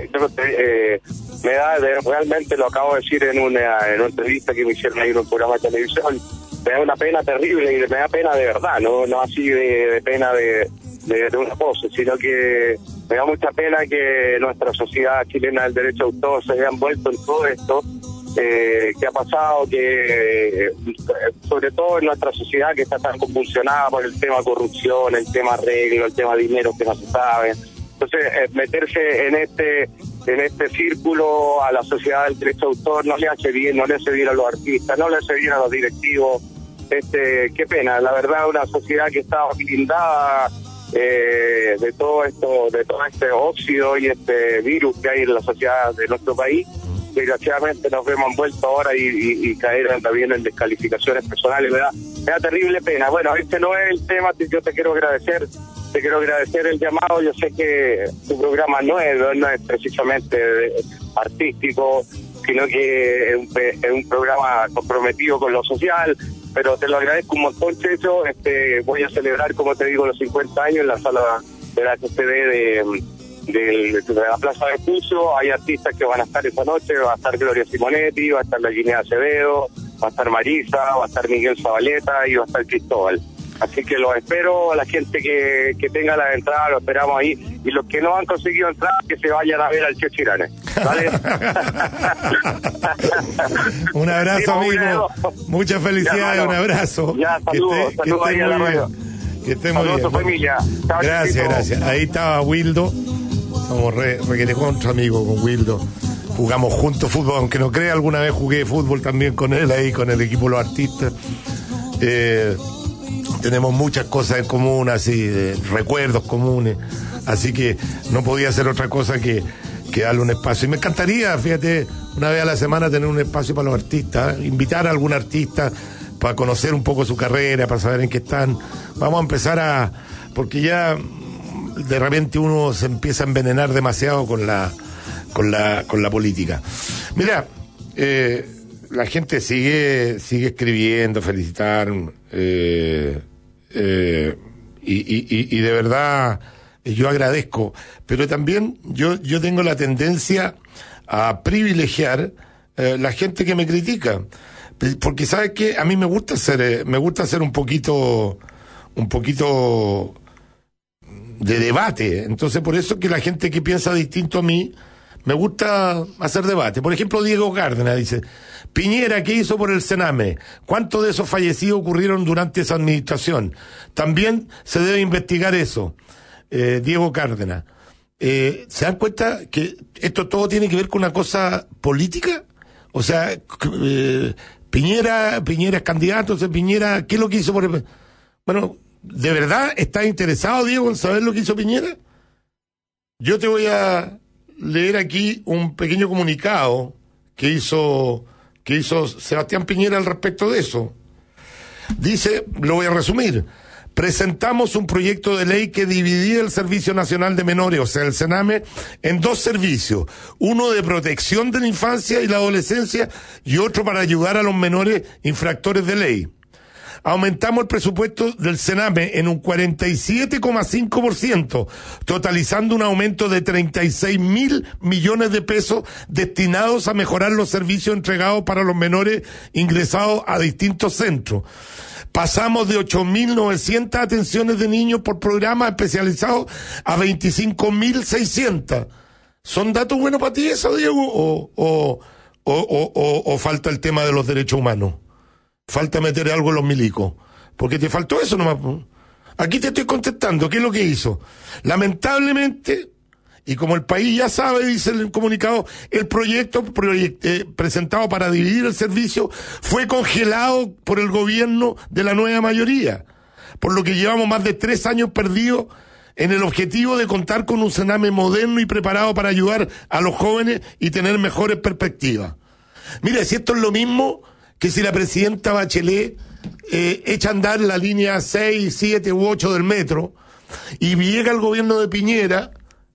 me da, realmente lo acabo de decir en una entrevista que me hicieron ahí en un programa de televisión, me da una pena terrible, y me da pena de verdad, no así de pena de una pose, sino que me da mucha pena que nuestra sociedad chilena del derecho de autor se haya envuelto en todo esto que ha pasado, que sobre todo en nuestra sociedad que está tan convulsionada por el tema corrupción, el tema arreglo, el tema dinero que no se sabe. Entonces, meterse en este círculo a la sociedad del derecho de autor no le hace bien a los artistas, no le hace bien a los directivos. Qué pena, la verdad, una sociedad que está blindada de todo esto, de todo este óxido y este virus que hay en la sociedad de nuestro país. Desgraciadamente nos vemos envueltos ahora y caer también en descalificaciones personales. Me da terrible pena. Bueno, este no es el tema. Yo te quiero agradecer el llamado. Yo sé que tu programa no es precisamente artístico, sino que es un programa comprometido con lo social, pero te lo agradezco un montón, Checho. Voy a celebrar, como te digo, los 50 años en la sala de la HCD de la Plaza de Puso. Hay artistas que van a estar esta noche, va a estar Gloria Simonetti, va a estar la Ginea Acevedo, va a estar Marisa, va a estar Miguel Zabaleta y va a estar Cristóbal. Así que los espero, a la gente que tenga la entrada, lo esperamos ahí, y los que no han conseguido entrar, que se vayan a ver al Checho Irane, ¿vale? Un abrazo, amigo, muchas felicidades, un abrazo. Ya, saludos ahí a la radio. Que esté muy bien. Familia. Gracias. Ahí estaba Wildo. Somos re contra amigos con Wildo. Jugamos juntos fútbol, aunque no crea, alguna vez jugué fútbol también con él ahí, con el equipo Los Artistas. Tenemos muchas cosas en común, así, recuerdos comunes. Así que no podía hacer otra cosa que darle un espacio. Y me encantaría, fíjate, una vez a la semana tener un espacio para los artistas, invitar a algún artista para conocer un poco su carrera, para saber en qué están. Vamos a empezar porque ya de repente uno se empieza a envenenar demasiado con la política. Mira, la gente sigue escribiendo, felicitar, y de verdad yo agradezco, pero también yo tengo la tendencia a privilegiar la gente que me critica, porque sabes que a mí me gusta hacer un poquito de debate. Entonces por eso que la gente que piensa distinto a mí me gusta hacer debate. Por ejemplo, Diego Cárdenas dice: Piñera, ¿qué hizo por el Sename? ¿Cuántos de esos fallecidos ocurrieron durante esa administración? También se debe investigar eso. Diego Cárdenas, ¿se dan cuenta que esto todo tiene que ver con una cosa política? O sea, Piñera es candidato, entonces Piñera, ¿qué es lo que hizo por el... Bueno, ¿de verdad estás interesado, Diego, en saber lo que hizo Piñera? Yo te voy a leer aquí un pequeño comunicado que hizo Sebastián Piñera al respecto de eso. Dice, lo voy a resumir: presentamos un proyecto de ley que dividía el Servicio Nacional de Menores, o sea, el Sename, en dos servicios: uno de protección de la infancia y la adolescencia y otro para ayudar a los menores infractores de ley. Aumentamos el presupuesto del Sename en un 47,5%, totalizando un aumento de 36.000 millones de pesos destinados a mejorar los servicios entregados para los menores ingresados a distintos centros. Pasamos de 8.900 atenciones de niños por programa especializados a 25.600. ¿Son datos buenos para ti eso, Diego? ¿O falta el tema de los derechos humanos? Falta meter algo en los milicos, porque te faltó eso nomás. Aquí te estoy contestando, ¿qué es lo que hizo? Lamentablemente, y como el país ya sabe, dice el comunicado, el proyecto presentado para dividir el servicio fue congelado por el gobierno de la nueva mayoría, por lo que llevamos más de 3 años perdidos en el objetivo de contar con un Sename moderno y preparado para ayudar a los jóvenes y tener mejores perspectivas. Mira, si esto es lo mismo que si la presidenta Bachelet echa a andar la línea 6, 7 u 8 del metro y llega el gobierno de Piñera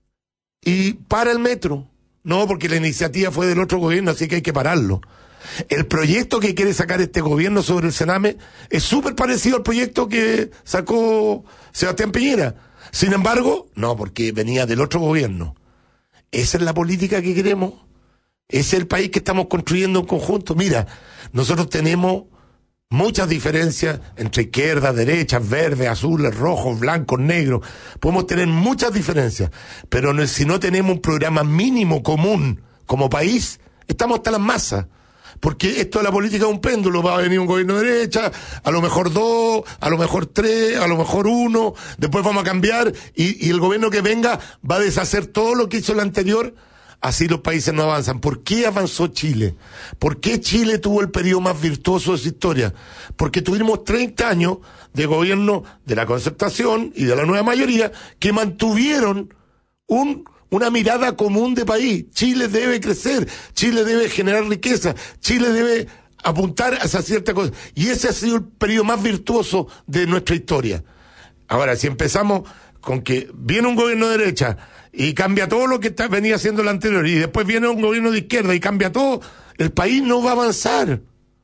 y para el metro. No, porque la iniciativa fue del otro gobierno, así que hay que pararlo. El proyecto que quiere sacar este gobierno sobre el Sename es súper parecido al proyecto que sacó Sebastián Piñera. Sin embargo, no, porque venía del otro gobierno. ¿Esa es la política que queremos? ¿Ese es el país que estamos construyendo en conjunto? Mira, nosotros tenemos muchas diferencias entre izquierdas, derechas, verdes, azules, rojos, blancos, negros. Podemos tener muchas diferencias, pero si no tenemos un programa mínimo común como país, estamos hasta las masas. Porque esto de la política es un péndulo. Va a venir un gobierno de derecha, a lo mejor 2, a lo mejor 3, a lo mejor 1, después vamos a cambiar y el gobierno que venga va a deshacer todo lo que hizo el anterior. Así los países no avanzan. ¿Por qué avanzó Chile? ¿Por qué Chile tuvo el periodo más virtuoso de su historia? Porque tuvimos 30 años de gobierno de la Concertación y de la nueva mayoría que mantuvieron una mirada común de país. Chile debe crecer, Chile debe generar riqueza, Chile debe apuntar hacia cierta cosa. Y ese ha sido el periodo más virtuoso de nuestra historia. Ahora, si empezamos con que viene un gobierno de derecha y cambia todo lo que venía haciendo el anterior, y después viene un gobierno de izquierda y cambia todo, el país no va a avanzar.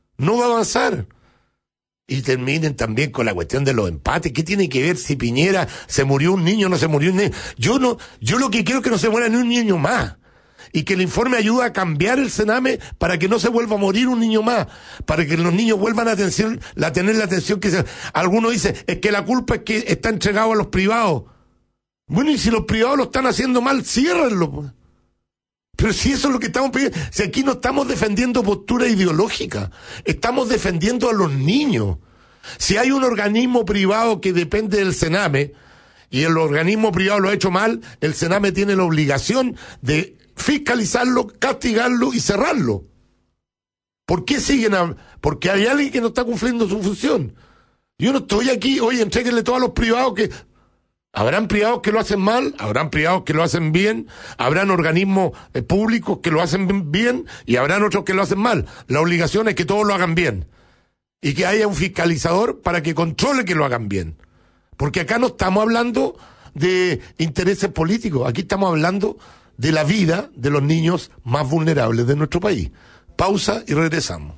Y terminen también con la cuestión de los empates. ¿Qué tiene que ver si Piñera se murió un niño o no se murió un niño? Yo lo que quiero es que no se muera ni un niño más. Y que el informe ayude a cambiar el Sename para que no se vuelva a morir un niño más, para que los niños vuelvan a tener la atención que se... Algunos dicen, es que la culpa es que está entregado a los privados. Bueno, y si los privados lo están haciendo mal, ciérrenlo, pues. Pero si eso es lo que estamos pidiendo, si aquí no estamos defendiendo postura ideológica, estamos defendiendo a los niños. Si hay un organismo privado que depende del Sename, y el organismo privado lo ha hecho mal, el Sename tiene la obligación de fiscalizarlo, castigarlo y cerrarlo. ¿Por qué siguen Porque hay alguien que no está cumpliendo su función. Yo no estoy aquí, oye, entréguenle todo a los privados que... Habrán privados que lo hacen mal, habrán privados que lo hacen bien, habrán organismos públicos que lo hacen bien y habrán otros que lo hacen mal. La obligación es que todos lo hagan bien y que haya un fiscalizador para que controle que lo hagan bien. Porque acá no estamos hablando de intereses políticos, aquí estamos hablando de la vida de los niños más vulnerables de nuestro país. Pausa y regresamos.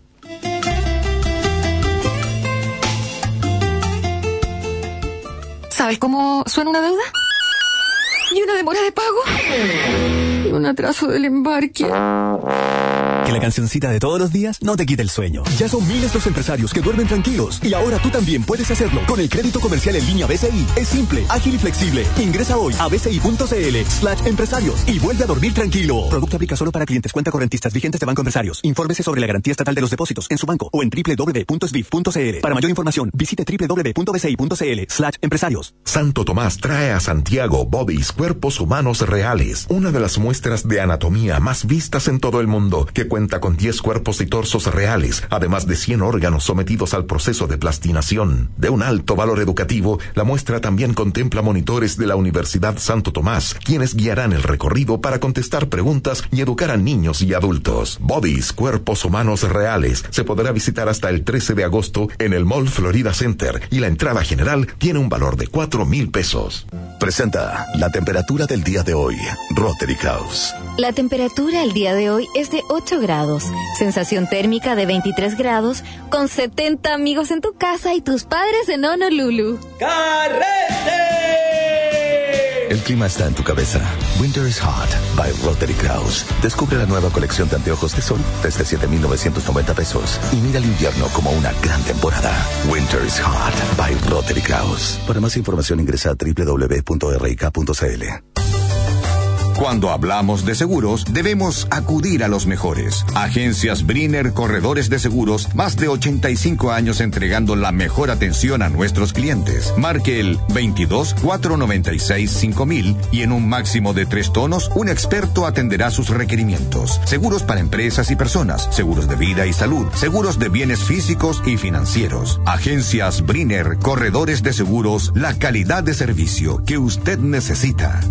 ¿Sabes cómo suena una deuda? ¿Y una demora de pago? ¿Y un atraso del embarque? Que la cancioncita de todos los días no te quite el sueño. Ya son miles los empresarios que duermen tranquilos y ahora tú también puedes hacerlo con el crédito comercial en línea BCI. Es simple, ágil y flexible. Ingresa hoy a bci.cl/empresarios y vuelve a dormir tranquilo. Producto aplica solo para clientes cuenta correntistas vigentes de Banco Empresarios. Infórmese sobre la garantía estatal de los depósitos en su banco o en www.sbif.cl. Para mayor información, visite www.bci.cl/empresarios. Santo Tomás trae a Santiago Bodies, cuerpos humanos reales, una de las muestras de anatomía más vistas en todo el mundo, que cuenta con 10 cuerpos y torsos reales, además de 100 órganos sometidos al proceso de plastinación. De un alto valor educativo, la muestra también contempla monitores de la Universidad Santo Tomás, quienes guiarán el recorrido para contestar preguntas y educar a niños y adultos. Bodies, cuerpos humanos reales, se podrá visitar hasta el 13 de agosto en el Mall Florida Center y la entrada general tiene un valor de 4,000 pesos. Presenta la temperatura del día de hoy, Rotary Kraus. La temperatura el día de hoy es de 8 grados, sensación térmica de 23 grados, con 70 amigos en tu casa y tus padres en Honolulu. ¡Carrete! El clima está en tu cabeza. Winter is Hot by Rotary Kraus. Descubre la nueva colección de anteojos de sol desde 7,990 pesos y mira el invierno como una gran temporada. Winter is Hot by Rotary Kraus. Para más información ingresa a www.rik.cl. Cuando hablamos de seguros, debemos acudir a los mejores. Agencias Brenner Corredores de Seguros, más de 85 años entregando la mejor atención a nuestros clientes. Marque el 22-496-5000 y en un máximo de 3 tonos, un experto atenderá sus requerimientos. Seguros para empresas y personas, seguros de vida y salud, seguros de bienes físicos y financieros. Agencias Brenner Corredores de Seguros, la calidad de servicio que usted necesita.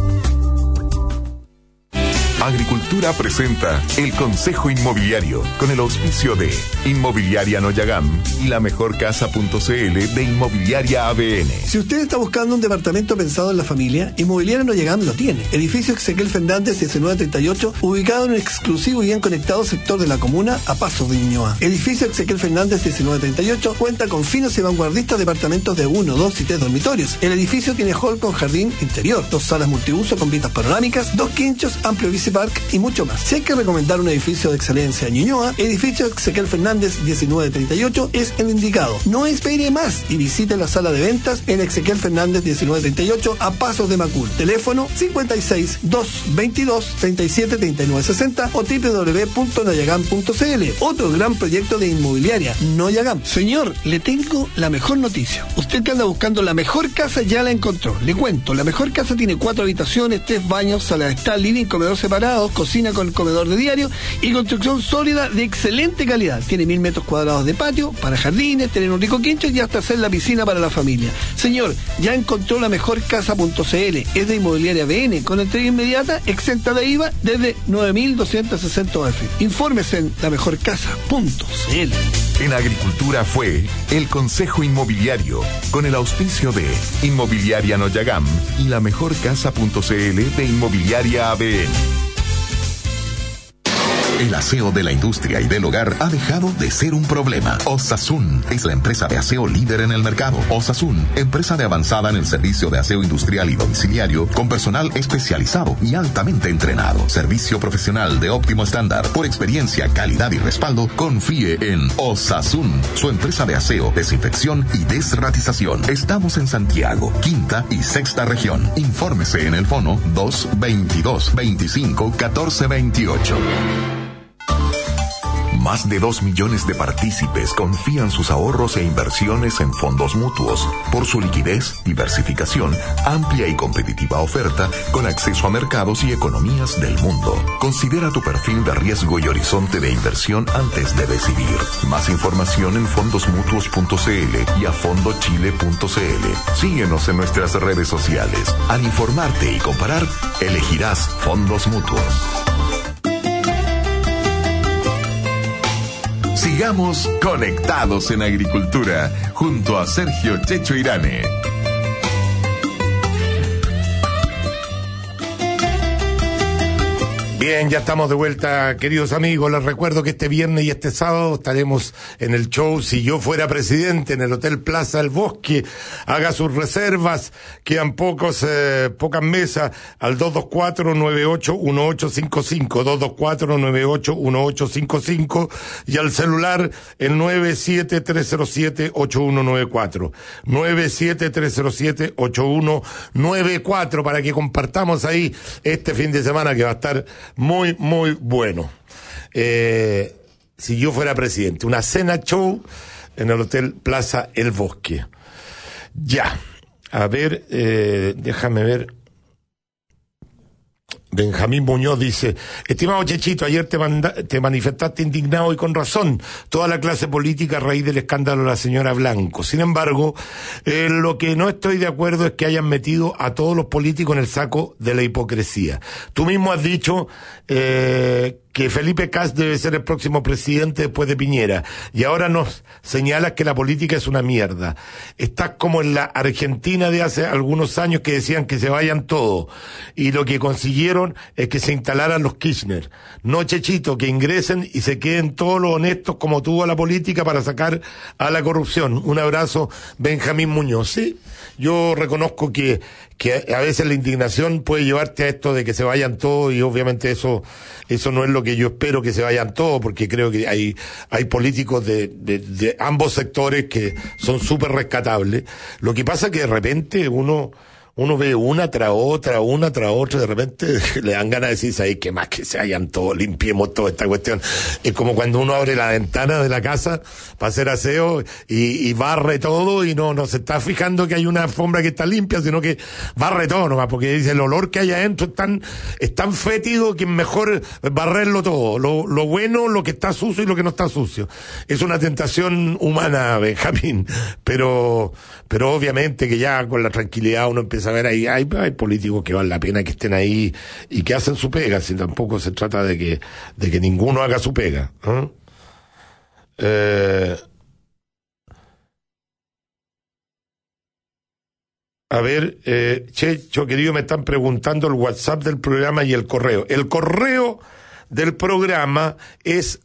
Agricultura presenta el Consejo Inmobiliario con el auspicio de Inmobiliaria Noyagam y la mejorcasa.cl de Inmobiliaria ABN. Si usted está buscando un departamento pensado en la familia, Inmobiliaria Noyagam lo tiene. Edificio Exequiel Fernández 1938, ubicado en un exclusivo y bien conectado sector de la comuna a pasos de Ñuñoa. Edificio Exequiel Fernández 1938 cuenta con finos y vanguardistas departamentos de 1, 2 y 3 dormitorios. El edificio tiene hall con jardín interior, 2 salas multiuso con vistas panorámicas, 2 quinchos, amplio bici park y mucho más. Si hay que recomendar un edificio de excelencia en Ñuñoa, edificio Exequiel Fernández 1938 es el indicado. No espere más y visite la sala de ventas en Exequiel Fernández 1938 a pasos de Macul. Teléfono 56 222 37 39 60 o www.noyagam.cl. Otro gran proyecto de inmobiliaria, Noyagam. Señor, le tengo la mejor noticia. Usted que anda buscando la mejor casa ya la encontró. Le cuento, la mejor casa tiene 4 habitaciones, 3 baños, sala de estar, living, comedor separado, cocina con comedor de diario y construcción sólida de excelente calidad. Tiene 1.000 metros cuadrados de patio para jardines, tener un rico quincho y hasta hacer la piscina para la familia. Señor, ya encontró la mejorcasa.cl. Es de Inmobiliaria BN con entrega inmediata, exenta de IVA desde 9.260 UF. Infórmese en lamejorcasa.cl. En Agricultura fue el Consejo Inmobiliario con el auspicio de Inmobiliaria Noyagam y la mejorcasa.cl de Inmobiliaria ABN. El aseo de la industria y del hogar ha dejado de ser un problema. Osasun es la empresa de aseo líder en el mercado. Osasun, empresa de avanzada en el servicio de aseo industrial y domiciliario con personal especializado y altamente entrenado. Servicio profesional de óptimo estándar. Por experiencia, calidad y respaldo, confíe en Osasun, su empresa de aseo, desinfección y desratización. Estamos en Santiago, quinta y sexta región. Infórmese en el fono 222 25 14 28. Más de 2 millones de partícipes confían sus ahorros e inversiones en fondos mutuos por su liquidez, diversificación, amplia y competitiva oferta con acceso a mercados y economías del mundo. Considera tu perfil de riesgo y horizonte de inversión antes de decidir. Más información en fondosmutuos.cl y a fondochile.cl. Síguenos en nuestras redes sociales. Al informarte y comparar, elegirás Fondos Mutuos. Sigamos conectados en Agricultura junto a Sergio Checho Irane. Bien, ya estamos de vuelta, queridos amigos. Les recuerdo que este viernes y este sábado estaremos en el show Si Yo Fuera Presidente en el Hotel Plaza del Bosque. Haga sus reservas, quedan pocas mesas, al 224-981855, 224-981855 y al celular el 97307-8194, 97307-8194 para que compartamos ahí este fin de semana que va a estar muy, muy bueno. Si yo fuera presidente, una cena show en el Hotel Plaza El Bosque. Ya, a ver, déjame ver. Benjamín Muñoz dice: estimado Chechito, ayer te manifestaste indignado y con razón, toda la clase política a raíz del escándalo de la señora Blanco. Sin embargo, lo que no estoy de acuerdo es que hayan metido a todos los políticos en el saco de la hipocresía. Tú mismo has dicho que Felipe Kast debe ser el próximo presidente después de Piñera, y ahora nos señalas que la política es una mierda. Estás como en la Argentina de hace algunos años que decían que se vayan todos, y lo que consiguieron es que se instalaran los Kirchner. No, Chechito, que ingresen y se queden todos los honestos como tuvo la política para sacar a la corrupción. Un abrazo, Benjamín Muñoz. Sí, yo reconozco que a veces la indignación puede llevarte a esto de que se vayan todos, y obviamente eso no es lo que yo espero, que se vayan todos, porque creo que hay políticos de ambos sectores que son súper rescatables. Lo que pasa es que de repente uno ve una tras otra, de repente le dan ganas de decir, ¿sabes qué más? Que se vayan todos, limpiemos toda esta cuestión. Es como cuando uno abre la ventana de la casa para hacer aseo y barre todo, y no se está fijando que hay una alfombra que está limpia, sino que barre todo nomás, porque dice el olor que hay adentro es tan fétido que es mejor barrerlo todo, lo bueno, lo que está sucio y lo que no está sucio. Es una tentación humana, Benjamín, pero obviamente que ya con la tranquilidad uno empieza a ver, hay políticos que vale la pena que estén ahí y que hacen su pega, si tampoco se trata de que ninguno haga su pega. A ver, Checho querido, me están preguntando el WhatsApp del programa y el correo. El correo del programa es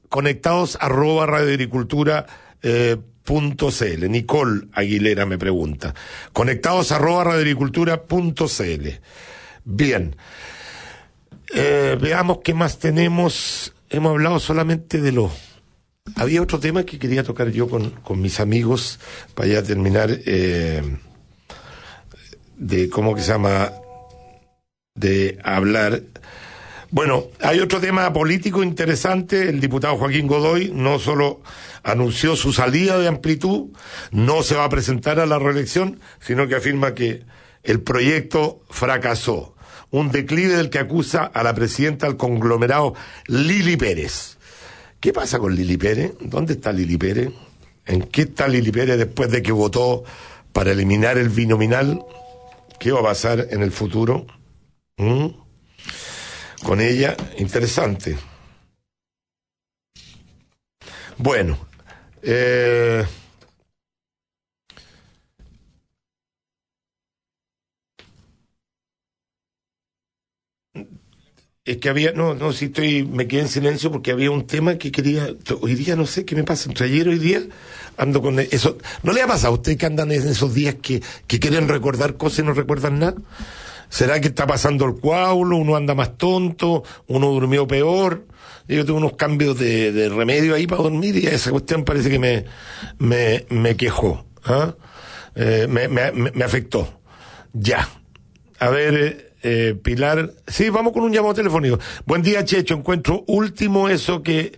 conectados@radioagricultura.cl. Nicole Aguilera me pregunta. conectados@radioagricultura.cl. Bien. Veamos qué más tenemos. Hemos hablado solamente de los... Había otro tema que quería tocar yo con mis amigos para ya terminar, de cómo que se llama, de hablar. Bueno, hay otro tema político interesante. El diputado Joaquín Godoy no solo anunció su salida de Amplitud, no se va a presentar a la reelección, sino que afirma que el proyecto fracasó. Un declive del que acusa a la presidenta del conglomerado, Lili Pérez. ¿Qué pasa con Lili Pérez? ¿Dónde está Lili Pérez? ¿En qué está Lili Pérez después de que votó para eliminar el binominal? ¿Qué va a pasar en el futuro? Con ella, interesante. Bueno, es que había, me quedé en silencio porque había un tema que quería, hoy día no sé qué me pasa, entre ayer y hoy día ando con eso. ¿No le ha pasado a usted que andan en esos días que quieren recordar cosas y no recuerdan nada? ¿Será que está pasando el coágulo? Uno anda más tonto, uno durmió peor. Yo tengo unos cambios de remedio ahí para dormir y esa cuestión parece que me quejó. Me afectó. Ya. A ver, Pilar. Sí, vamos con un llamado telefónico. Buen día, Checho. Encuentro último eso que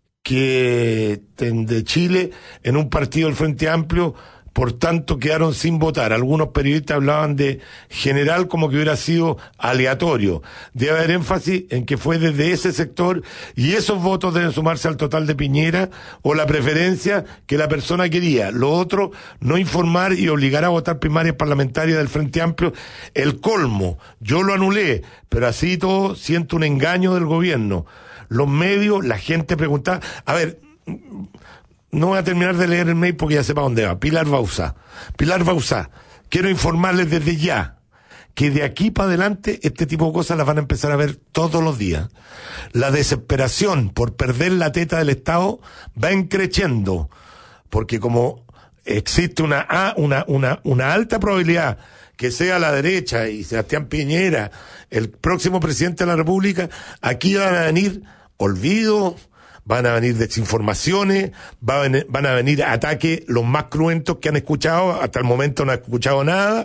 de Chile en un partido del Frente Amplio. Por tanto, quedaron sin votar. Algunos periodistas hablaban de general como que hubiera sido aleatorio. Debe haber énfasis en que fue desde ese sector y esos votos deben sumarse al total de Piñera o la preferencia que la persona quería. Lo otro, no informar y obligar a votar primarias parlamentarias del Frente Amplio. El colmo. Yo lo anulé, pero así todo siento un engaño del gobierno. Los medios, la gente preguntaba. A ver... No voy a terminar de leer el mail porque ya sé para dónde va. Pilar Bauzá, quiero informarles desde ya que de aquí para adelante este tipo de cosas las van a empezar a ver todos los días. La desesperación por perder la teta del Estado va creciendo, porque como existe una alta probabilidad que sea la derecha y Sebastián Piñera el próximo presidente de la República, aquí van a venir olvidos, van a venir desinformaciones, van a venir ataques los más cruentos que han escuchado. Hasta el momento no han escuchado nada.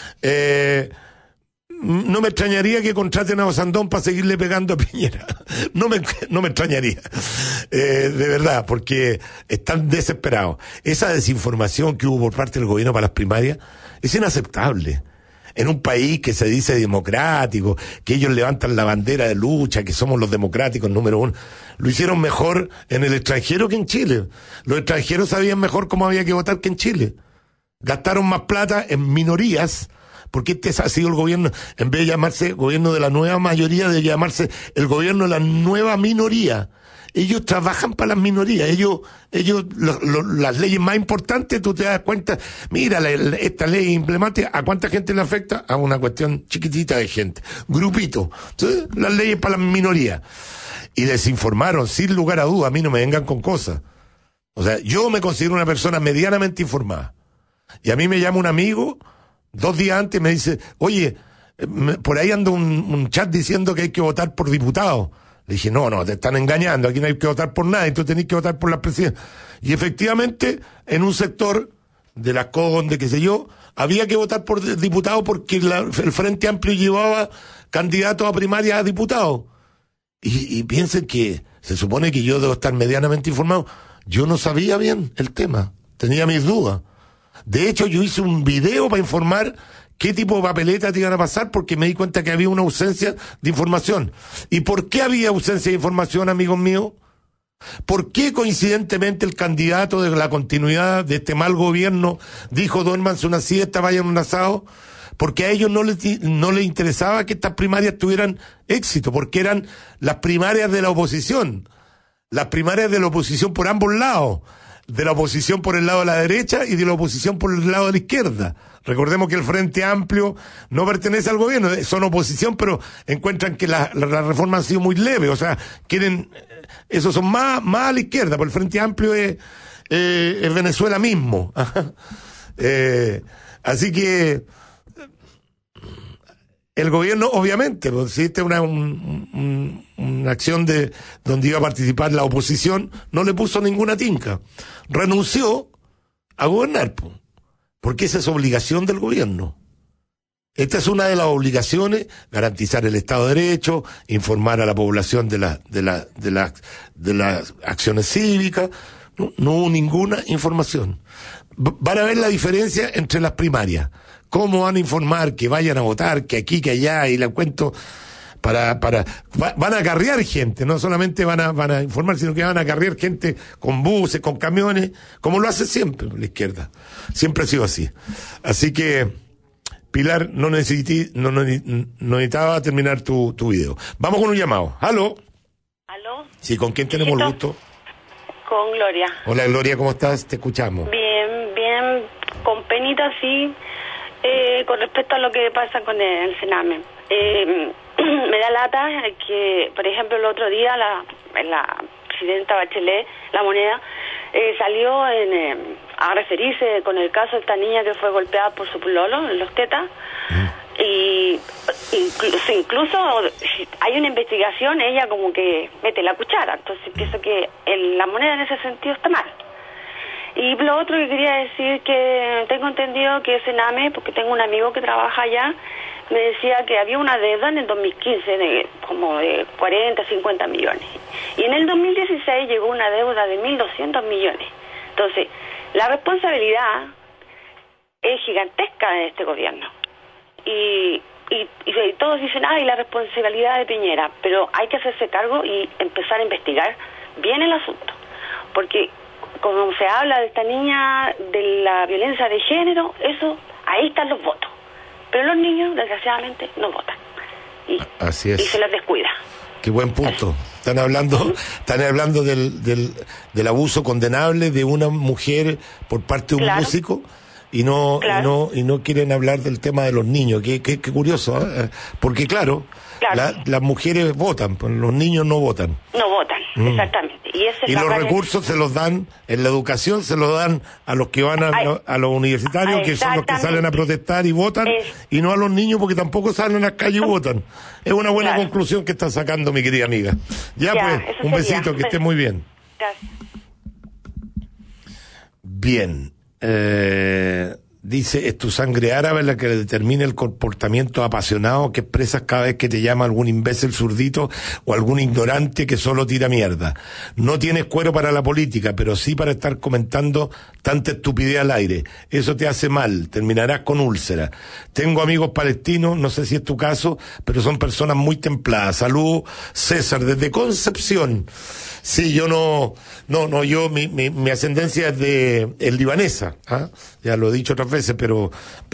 No me extrañaría que contraten a Osandón para seguirle pegando a Piñera. No me extrañaría. De verdad, porque están desesperados. Esa desinformación que hubo por parte del gobierno para las primarias es inaceptable. En un país que se dice democrático, que ellos levantan la bandera de lucha, que somos los democráticos número uno. Lo hicieron mejor en el extranjero que en Chile. Los extranjeros sabían mejor cómo había que votar que en Chile. Gastaron más plata en minorías, porque este ha sido el gobierno, en vez de llamarse gobierno de la nueva mayoría, de llamarse el gobierno de la nueva minoría. Ellos trabajan para las minorías, ellos las leyes más importantes, tú te das cuenta, mira, esta ley emblemática, ¿a cuánta gente le afecta? A una cuestión chiquitita de gente, grupito. Entonces, las leyes para las minorías. Y desinformaron, sin lugar a duda, a mí no me vengan con cosas. O sea, yo me considero una persona medianamente informada. Y a mí me llama un amigo, 2 días antes me dice, oye, por ahí anda un chat diciendo que hay que votar por diputados. Le dije, no, te están engañando, aquí no hay que votar por nada, tú tenés que votar por las presidencias. Y efectivamente, en un sector de las Condes, qué sé yo, había que votar por diputados porque el Frente Amplio llevaba candidatos a primaria a diputados. Y piensen que se supone que yo debo estar medianamente informado. Yo no sabía bien el tema, tenía mis dudas. De hecho, yo hice un video para informar qué tipo de papeletas te iban a pasar, porque me di cuenta que había una ausencia de información. ¿Y por qué había ausencia de información, amigos míos? ¿Por qué coincidentemente el candidato de la continuidad de este mal gobierno dijo duérmanse una siesta, vayan un asado? Porque a ellos no les interesaba que estas primarias tuvieran éxito, porque eran las primarias de la oposición. Las primarias de la oposición por ambos lados. De la oposición por el lado de la derecha y de la oposición por el lado de la izquierda. Recordemos que el Frente Amplio no pertenece al gobierno, son oposición, pero encuentran que la reforma ha sido muy leve, o sea, quieren, esos son más a la izquierda, porque el Frente Amplio es Venezuela mismo. Así que el gobierno, obviamente, pues, si esta es una acción donde iba a participar la oposición, no le puso ninguna tinca. Renunció a gobernar, pues, porque esa es obligación del gobierno. Esta es una de las obligaciones, garantizar el Estado de Derecho, informar a la población de las acciones cívicas. No hubo ninguna información. Van a ver la diferencia entre las primarias. ¿Cómo van a informar que vayan a votar, que aquí, que allá, y la cuento van a acarrear gente, no solamente van a informar, sino que van a acarrear gente con buses, con camiones, como lo hace siempre la izquierda. Siempre ha sido así. Así que, Pilar, no necesitaba terminar tu video. Vamos con un llamado. ¿Aló? ¿Aló? Sí, ¿con quién tenemos el gusto? Con Gloria. Hola, Gloria, ¿cómo estás? Te escuchamos. Bien, con penita, sí. Con respecto a lo que pasa con el Sename, me da lata que, por ejemplo, el otro día la presidenta Bachelet, La Moneda, salió a referirse con el caso de esta niña que fue golpeada por su pololo en los tetas, y incluso hay una investigación, ella como que mete la cuchara. Entonces pienso que La Moneda en ese sentido está mal. Y lo otro que quería decir, que tengo entendido que Sename, porque tengo un amigo que trabaja allá, me decía que había una deuda en el 2015 como de 40, 50 millones. Y en el 2016 llegó una deuda de 1.200 millones. Entonces, la responsabilidad es gigantesca de este gobierno. Y todos dicen, y la responsabilidad de Piñera, pero hay que hacerse cargo y empezar a investigar bien el asunto. Porque como se habla de esta niña, de la violencia de género, eso, ahí están los votos. Pero los niños, desgraciadamente, no votan. Así es. Y se les descuida. Qué buen punto. Están hablando del abuso condenable de una mujer por parte de un músico, y no quieren hablar del tema de los niños. Qué curioso, ¿eh? Porque claro. Las mujeres votan, pues los niños no votan. No votan, exactamente. Y los recursos se los dan, en la educación se los dan a los que van a los universitarios, que son los que salen a protestar y votan, y no a los niños porque tampoco salen a las calles y votan. Es una buena conclusión que está sacando mi querida amiga. Ya pues, un besito, que esté muy bien. Gracias. Bien. Dice, es tu sangre árabe la que determina el comportamiento apasionado que expresas cada vez que te llama algún imbécil zurdito o algún ignorante que solo tira mierda. No tienes cuero para la política, pero sí para estar comentando tanta estupidez al aire. Eso te hace mal, terminarás con úlcera. Tengo amigos palestinos, no sé si es tu caso, pero son personas muy templadas. Saludos, César, desde Concepción. Sí, yo yo mi ascendencia es libanesa, ¿ah? Ya lo he dicho otras veces, pero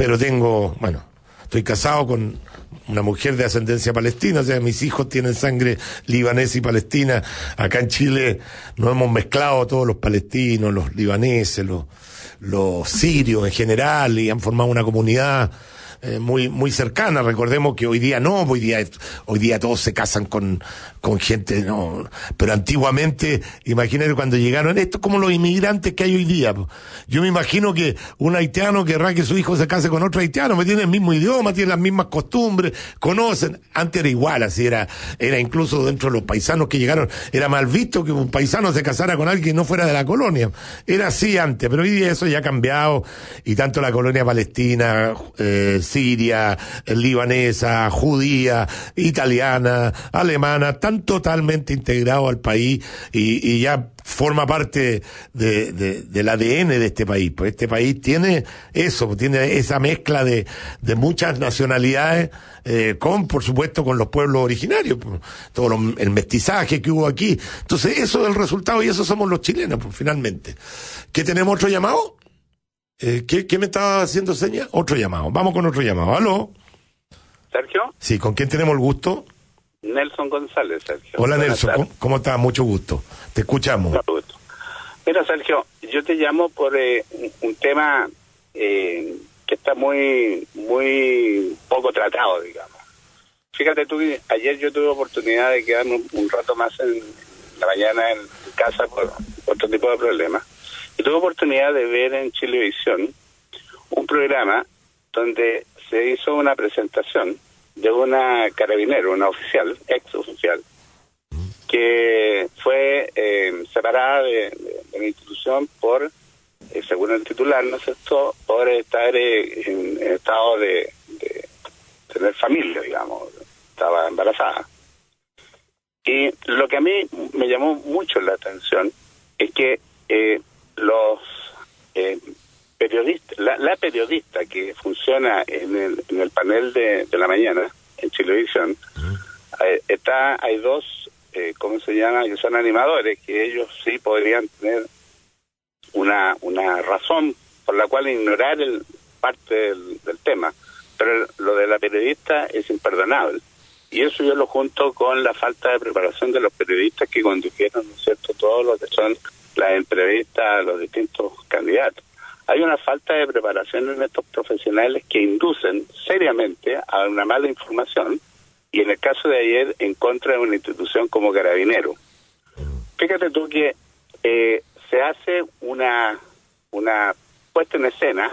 estoy casado con una mujer de ascendencia palestina, o sea, mis hijos tienen sangre libanesa y palestina. Acá en Chile nos hemos mezclado todos los palestinos, los libaneses, los sirios en general, y han formado una comunidad muy cercana. Recordemos que hoy día todos se casan con gente, no, pero antiguamente, imagínate cuando llegaron, esto es como los inmigrantes que hay hoy día. Yo me imagino que un haitiano querrá que su hijo se case con otro haitiano, porque tiene el mismo idioma, tiene las mismas costumbres, conocen. Antes era igual, así era incluso dentro de los paisanos que llegaron, era mal visto que un paisano se casara con alguien que no fuera de la colonia. Era así antes, pero hoy día eso ya ha cambiado, y tanto la colonia palestina, siria, libanesa, judía, italiana, alemana, están totalmente integrados al país, y ya forma parte del ADN de este país. Pues este país tiene esa mezcla de muchas nacionalidades, por supuesto, con los pueblos originarios, pues, el mestizaje que hubo aquí. Entonces, eso es el resultado, y eso somos los chilenos, pues, finalmente. ¿Qué tenemos? ¿Otro llamado? ¿Qué me estaba haciendo señas? Otro llamado. Vamos con otro llamado. ¿Aló? ¿Sergio? Sí, ¿con quién tenemos el gusto? Nelson González, Sergio. Hola, Nelson, ¿cómo estás? Mucho gusto. Te escuchamos. Mucho gusto. Mira, Sergio, yo te llamo por un tema que está muy poco tratado, digamos. Fíjate tú, ayer yo tuve oportunidad de quedarme un rato más en la mañana en casa por otro tipo de problemas. Y tuve oportunidad de ver en Chilevisión un programa donde se hizo una presentación de una carabinero, una oficial, ex oficial, que fue separada de la institución por, según el titular, ¿no es cierto?, por estar en estado de tener familia, digamos, estaba embarazada. Y lo que a mí me llamó mucho la atención es que los periodistas, la periodista que funciona en el panel de la mañana en Chilevisión, hay dos, ¿cómo se llama?, que son animadores, que ellos sí podrían tener una razón por la cual ignorar parte del tema, pero lo de la periodista es imperdonable, y eso yo lo junto con la falta de preparación de los periodistas que condujeron, ¿no es cierto?, todo lo que son las entrevistas a los distintos candidatos. Hay una falta de preparación en estos profesionales que inducen seriamente a una mala información, y en el caso de ayer en contra de una institución como Carabinero. Fíjate tú que se hace una puesta en escena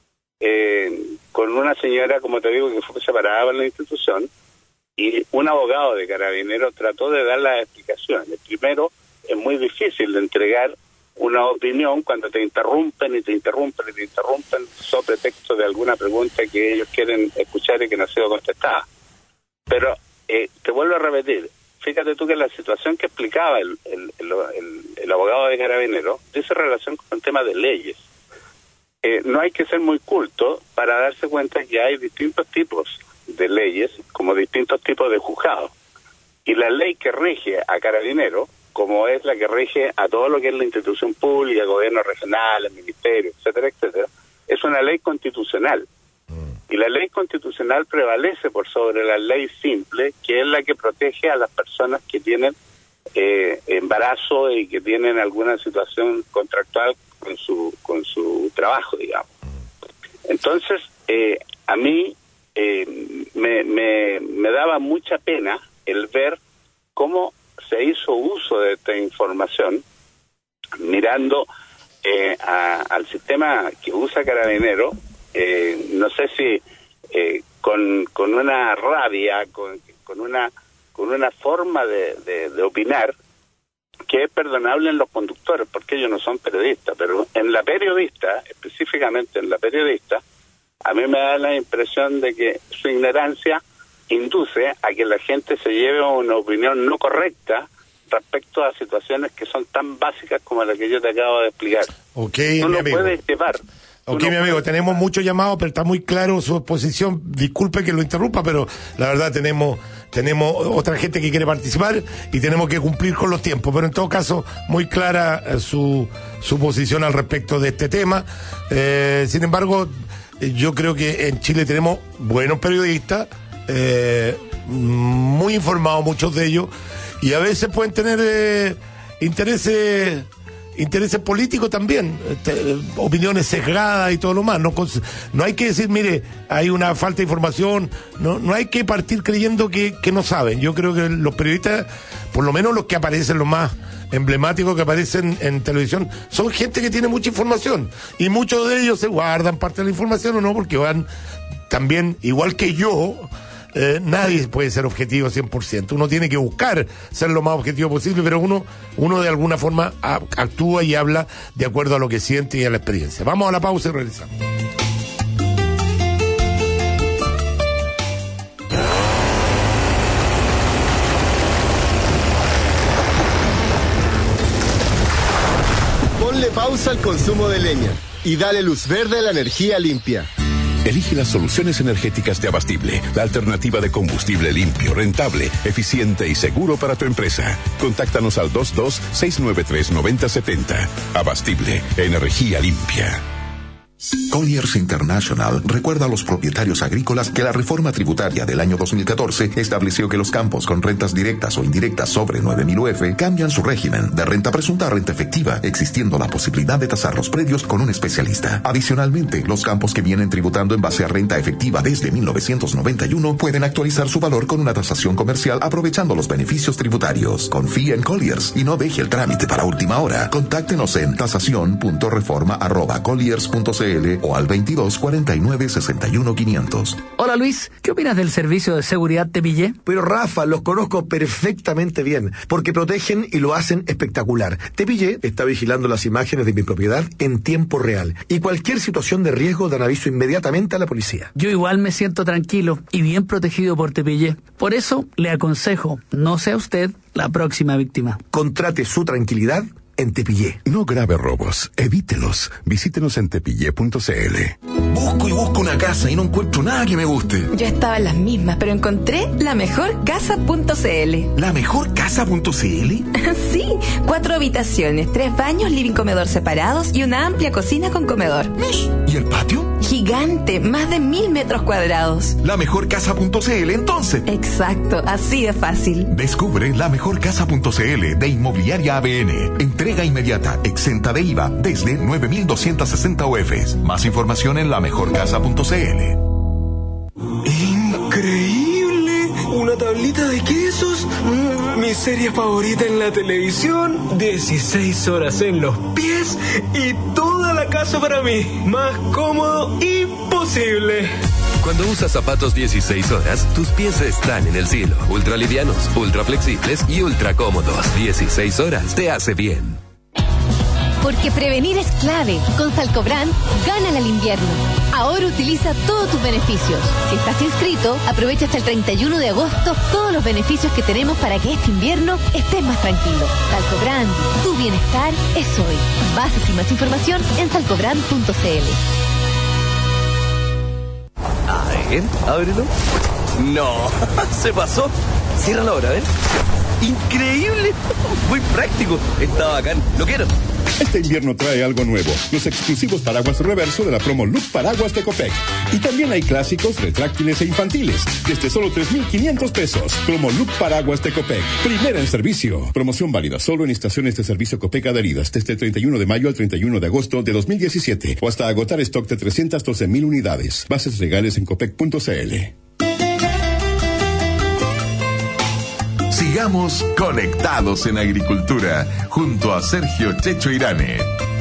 con una señora, como te digo, que fue separada de la institución, y un abogado de Carabinero trató de dar las explicaciones. Primero, es muy difícil de entregar una opinión cuando te interrumpen sobre texto de alguna pregunta que ellos quieren escuchar y que no ha sido contestada. Pero te vuelvo a repetir, fíjate tú que la situación que explicaba el abogado de Carabinero dice relación con el tema de leyes. No hay que ser muy culto para darse cuenta que hay distintos tipos de leyes, como distintos tipos de juzgados. Y la ley que rige a Carabinero, como es la que rige a todo lo que es la institución pública, gobierno regional, el ministerio, etcétera, etcétera, es una ley constitucional. Y la ley constitucional prevalece por sobre la ley simple, que es la que protege a las personas que tienen embarazo y que tienen alguna situación contractual con su trabajo, digamos. Entonces, a mí me daba mucha pena el ver cómo se hizo uso de esta información, mirando al sistema que usa Carabinero, no sé si con una rabia, con una forma de opinar que es perdonable en los conductores, porque ellos no son periodistas, pero en la periodista, específicamente en la periodista, a mí me da la impresión de que su ignorancia induce a que la gente se lleve una opinión no correcta respecto a situaciones que son tan básicas como la que yo te acabo de explicar. Okay, no lo puedes llevar. Ok, mi amigo, tenemos muchos llamados, pero está muy claro su exposición. Disculpe que lo interrumpa, pero la verdad tenemos otra gente que quiere participar y tenemos que cumplir con los tiempos. Pero en todo caso, muy clara su posición al respecto de este tema. Sin embargo, yo creo que en Chile tenemos buenos periodistas, muy informados muchos de ellos, y a veces pueden tener intereses políticos también, opiniones sesgadas y todo lo más. No hay que decir, mire, hay una falta de información, no hay que partir creyendo que no saben. Yo creo que los periodistas, por lo menos los que aparecen, los más emblemáticos que aparecen en televisión, son gente que tiene mucha información, y muchos de ellos se guardan parte de la información o no, porque van también, igual que yo. Nadie puede ser objetivo 100%. Uno tiene que buscar ser lo más objetivo posible, pero uno de alguna forma actúa y habla de acuerdo a lo que siente y a la experiencia. Vamos a la pausa y regresamos. Ponle pausa al consumo de leña y dale luz verde a la energía limpia. Elige las soluciones energéticas de Abastible, la alternativa de combustible limpio, rentable, eficiente y seguro para tu empresa. Contáctanos al 22-693-9070. Abastible, energía limpia. Colliers International recuerda a los propietarios agrícolas que la reforma tributaria del año 2014 estableció que los campos con rentas directas o indirectas sobre 9.000 UF cambian su régimen de renta presunta a renta efectiva, existiendo la posibilidad de tasar los predios con un especialista. Adicionalmente, los campos que vienen tributando en base a renta efectiva desde 1991 pueden actualizar su valor con una tasación comercial aprovechando los beneficios tributarios. Confía en Colliers y no deje el trámite para última hora. Contáctenos en tasacion.reforma@colliers.cl o al 22 49 61 500. Hola Luis, ¿qué opinas del servicio de seguridad Tepillé? Pero Rafa, los conozco perfectamente bien, porque protegen y lo hacen espectacular. Tepillé está vigilando las imágenes de mi propiedad en tiempo real, y cualquier situación de riesgo dan aviso inmediatamente a la policía. Yo igual me siento tranquilo y bien protegido por Tepillé. Por eso le aconsejo, no sea usted la próxima víctima. Contrate su tranquilidad en Tepillé. No grave robos, evítelos. Visítenos en tepillé.cl. Busco una casa y no encuentro nada que me guste. Yo estaba en las mismas, pero encontré lamejorcasa.cl. ¿Lamejorcasa.cl? Sí, 4 habitaciones, 3 baños, living comedor separados y una amplia cocina con comedor. ¿Y el patio? Gigante, más de 1.000 metros cuadrados. ¿Lamejorcasa.cl entonces? Exacto, así de fácil. Descubre lamejorcasa.cl de Inmobiliaria ABN. Entrega inmediata, exenta de IVA, desde 9.260 UFs. Más información en lamejorcasa.cl. ¡Increíble! Una tablita de quesos. Mi serie favorita en la televisión. 16 horas en los pies y toda la casa para mí. Más cómodo imposible. Cuando usas zapatos 16 horas, tus pies están en el cielo. Ultra livianos, ultra flexibles y ultra cómodos. 16 horas te hace bien. Porque prevenir es clave. Con Salcobrand, gánale al invierno. Ahora utiliza todos tus beneficios. Si estás inscrito, aprovecha hasta el 31 de agosto todos los beneficios que tenemos para que este invierno estés más tranquilo. Salcobrand, tu bienestar es hoy. Bases y más información en salcobrand.cl. A ver, ábrelo. No, se pasó. Ciérralo ahora, ¿ven? Increíble, muy práctico. Está bacán, lo quiero. Este invierno trae algo nuevo, los exclusivos paraguas reverso de la promo Look Paraguas de Copec. Y también hay clásicos, retráctiles e infantiles, desde solo 3,500 pesos. Promo Look Paraguas de Copec, primera en servicio. Promoción válida solo en estaciones de servicio Copec adheridas desde el 31 de mayo al 31 de agosto de 2017 o hasta agotar stock de 312,000 unidades. Bases legales en copec.cl. Sigamos conectados en agricultura junto a Sergio Checho Irane.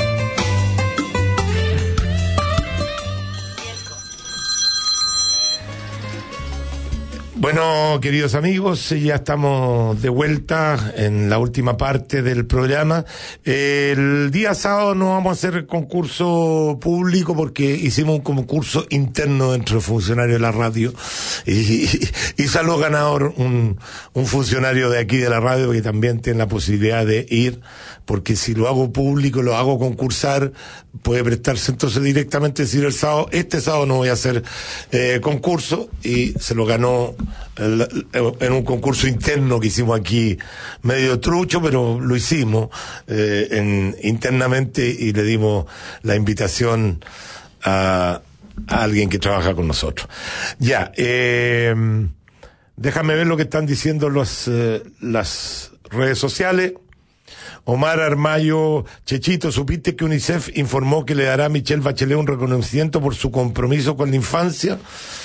Bueno, queridos amigos, ya estamos de vuelta en la última parte del programa. El día sábado no vamos a hacer concurso público porque hicimos un concurso interno entre los funcionarios de la radio y salió ganador un funcionario de aquí de la radio que también tiene la posibilidad de ir, porque si lo hago público, lo hago concursar, puede prestarse entonces directamente decir el sábado, este sábado no voy a hacer concurso, y se lo ganó en un concurso interno que hicimos aquí, medio trucho, pero lo hicimos internamente, y le dimos la invitación a alguien que trabaja con nosotros. Ya, déjame ver lo que están diciendo las redes sociales. Omar Armayo, Chechito, ¿supiste que UNICEF informó que le dará a Michelle Bachelet un reconocimiento por su compromiso con la infancia?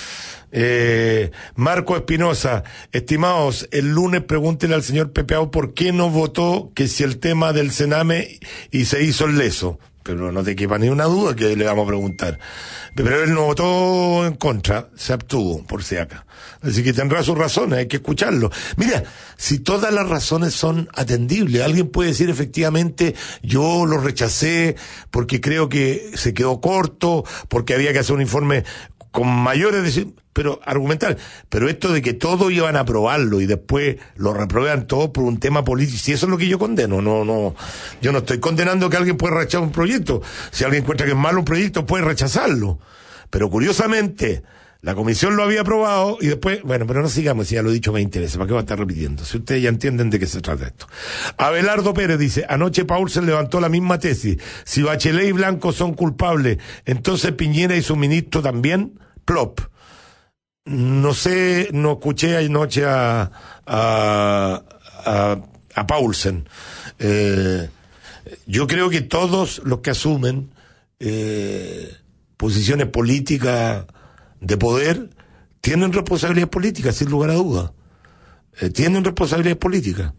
Marco Espinosa, estimados, el lunes pregúntenle al señor Pepeao por qué no votó que si el tema del Sename y se hizo el leso. Pero no te quepa ni una duda que le vamos a preguntar. Pero él no votó en contra, se abstuvo, por si acá. Así que tendrá sus razones, hay que escucharlo. Mira, si todas las razones son atendibles, alguien puede decir efectivamente, yo lo rechacé porque creo que se quedó corto, porque había que hacer un informe con mayores, pero argumental. Pero esto de que todos iban a aprobarlo y después lo reprueban todo por un tema político, si eso es lo que yo condeno, no, yo no estoy condenando que alguien pueda rechazar un proyecto. Si alguien encuentra que es malo un proyecto, puede rechazarlo. Pero curiosamente, la comisión lo había aprobado y después, bueno, pero no sigamos, si ya lo he dicho 20 veces, ¿para qué va a estar repitiendo? Si ustedes ya entienden de qué se trata esto. Abelardo Pérez dice, anoche Paulsen levantó la misma tesis, si Bachelet y Blanco son culpables, entonces Piñera y su ministro también, plop. No sé, no escuché anoche a Paulsen. Yo creo que todos los que asumen posiciones políticas de poder tienen responsabilidades políticas, sin lugar a dudas. Tienen responsabilidades políticas.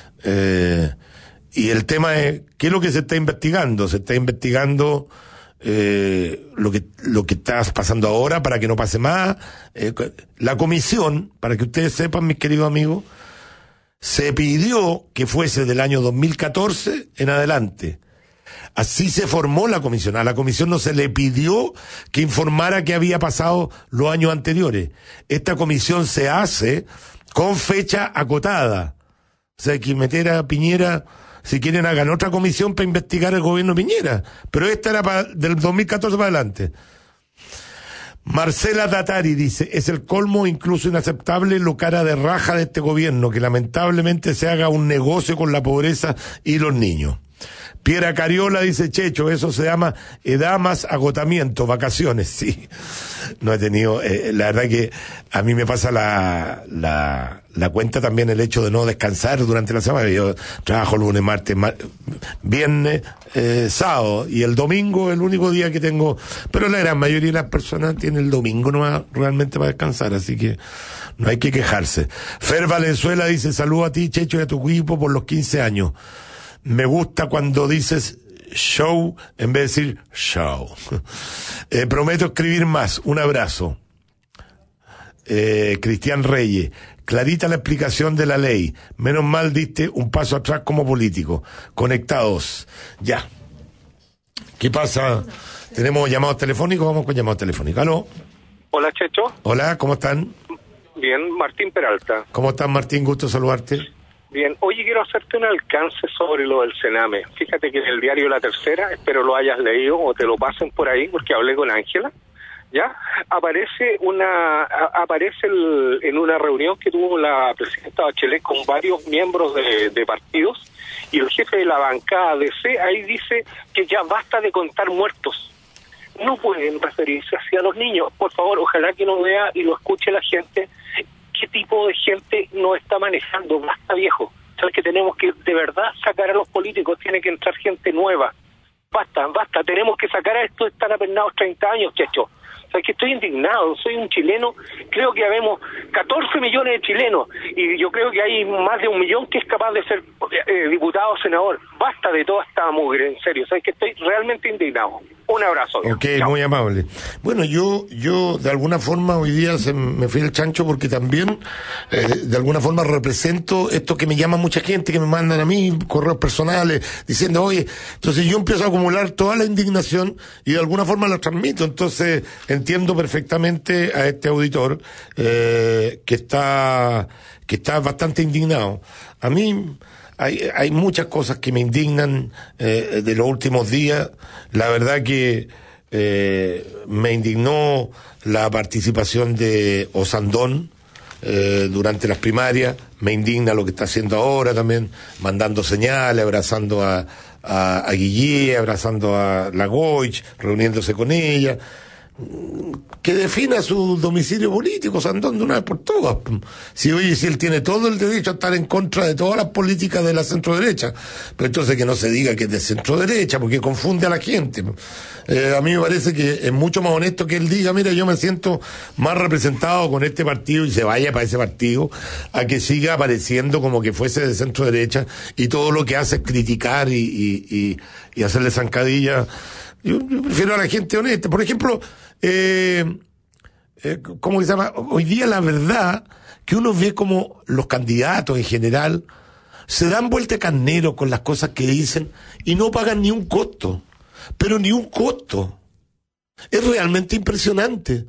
Y el tema es, ¿qué es lo que se está investigando? Se está investigando lo que está pasando ahora para que no pase más. La comisión, para que ustedes sepan, mis queridos amigos, se pidió que fuese del año 2014 en adelante. Así se formó la comisión. A la comisión no se le pidió que informara qué había pasado los años anteriores. Esta comisión se hace con fecha acotada. O sea, hay que meter a Piñera, si quieren hagan otra comisión para investigar el gobierno de Piñera. Pero esta era del 2014 para adelante. Marcela Datari dice, es el colmo, incluso inaceptable, lo cara de raja de este gobierno, que lamentablemente se haga un negocio con la pobreza y los niños. Piera Cariola dice, Checho, eso se llama edad más agotamiento, vacaciones. Sí, no he tenido, la verdad que a mí me pasa la cuenta también el hecho de no descansar durante la semana. Yo trabajo lunes, martes, viernes, sábado, y el domingo es el único día que tengo, pero la gran mayoría de las personas tienen el domingo no realmente para descansar, así que no hay que quejarse. Fer Valenzuela dice, saludo a ti, Checho, y a tu equipo por los 15 años. Me gusta cuando dices show en vez de decir show. Prometo escribir más. Un abrazo. Cristian Reyes. Clarita la explicación de la ley. Menos mal diste un paso atrás como político. Conectados. Ya. ¿Qué pasa? ¿Tenemos llamados telefónicos? Vamos con llamados telefónicos. ¿Aló? Hola, Checho. Hola, ¿cómo están? Bien, Martín Peralta. ¿Cómo estás, Martín? Gusto saludarte. Bien, oye, quiero hacerte un alcance sobre lo del Sename. Fíjate que en el diario La Tercera, espero lo hayas leído o te lo pasen por ahí, porque hablé con Ángela, ¿ya? Aparece en una reunión que tuvo la presidenta Bachelet con varios miembros de partidos, y el jefe de la bancada DC ahí dice que ya basta de contar muertos. No pueden referirse hacia los niños. Por favor, ojalá que lo vea y lo escuche la gente. ¿Qué tipo de gente nos está manejando? Basta, viejo. ¿Sabes que tenemos que de verdad sacar a los políticos? Tiene que entrar gente nueva. Basta, tenemos que sacar a estos, están apernados 30 años, chacho. O sea, que estoy indignado, soy un chileno, creo que habemos 14 millones de chilenos, y yo creo que hay más de 1 millón que es capaz de ser diputado o senador. Basta de toda esta mugre, en serio, sabes que estoy realmente indignado. Un abrazo. Ok, muy amable. Bueno, yo de alguna forma hoy día me fui al chancho porque también de alguna forma represento esto que me llama mucha gente, que me mandan a mí correos personales diciendo, oye, entonces yo empiezo a acumular toda la indignación y de alguna forma la transmito. Entonces entiendo perfectamente a este auditor que está bastante indignado. A mí hay muchas cosas que me indignan de los últimos días. La verdad que me indignó la participación de Osandón durante las primarias. Me indigna lo que está haciendo ahora también, mandando señales, abrazando a Guillé, abrazando a la Goich, reuniéndose con ella. Que defina su domicilio político, Sandón, de una vez por todas. Si él tiene todo el derecho a estar en contra de todas las políticas de la centro-derecha, pero entonces que no se diga que es de centro-derecha, porque confunde a la gente. A mí me parece que es mucho más honesto que él diga, mira, yo me siento más representado con este partido y se vaya para ese partido, a que siga apareciendo como que fuese de centro-derecha y todo lo que hace es criticar y hacerle zancadilla. Yo prefiero a la gente honesta. Por ejemplo, ¿cómo se llama? Hoy día la verdad que uno ve como los candidatos en general se dan vuelta de carnero con las cosas que dicen y no pagan ni un costo. Pero ni un costo. Es realmente impresionante.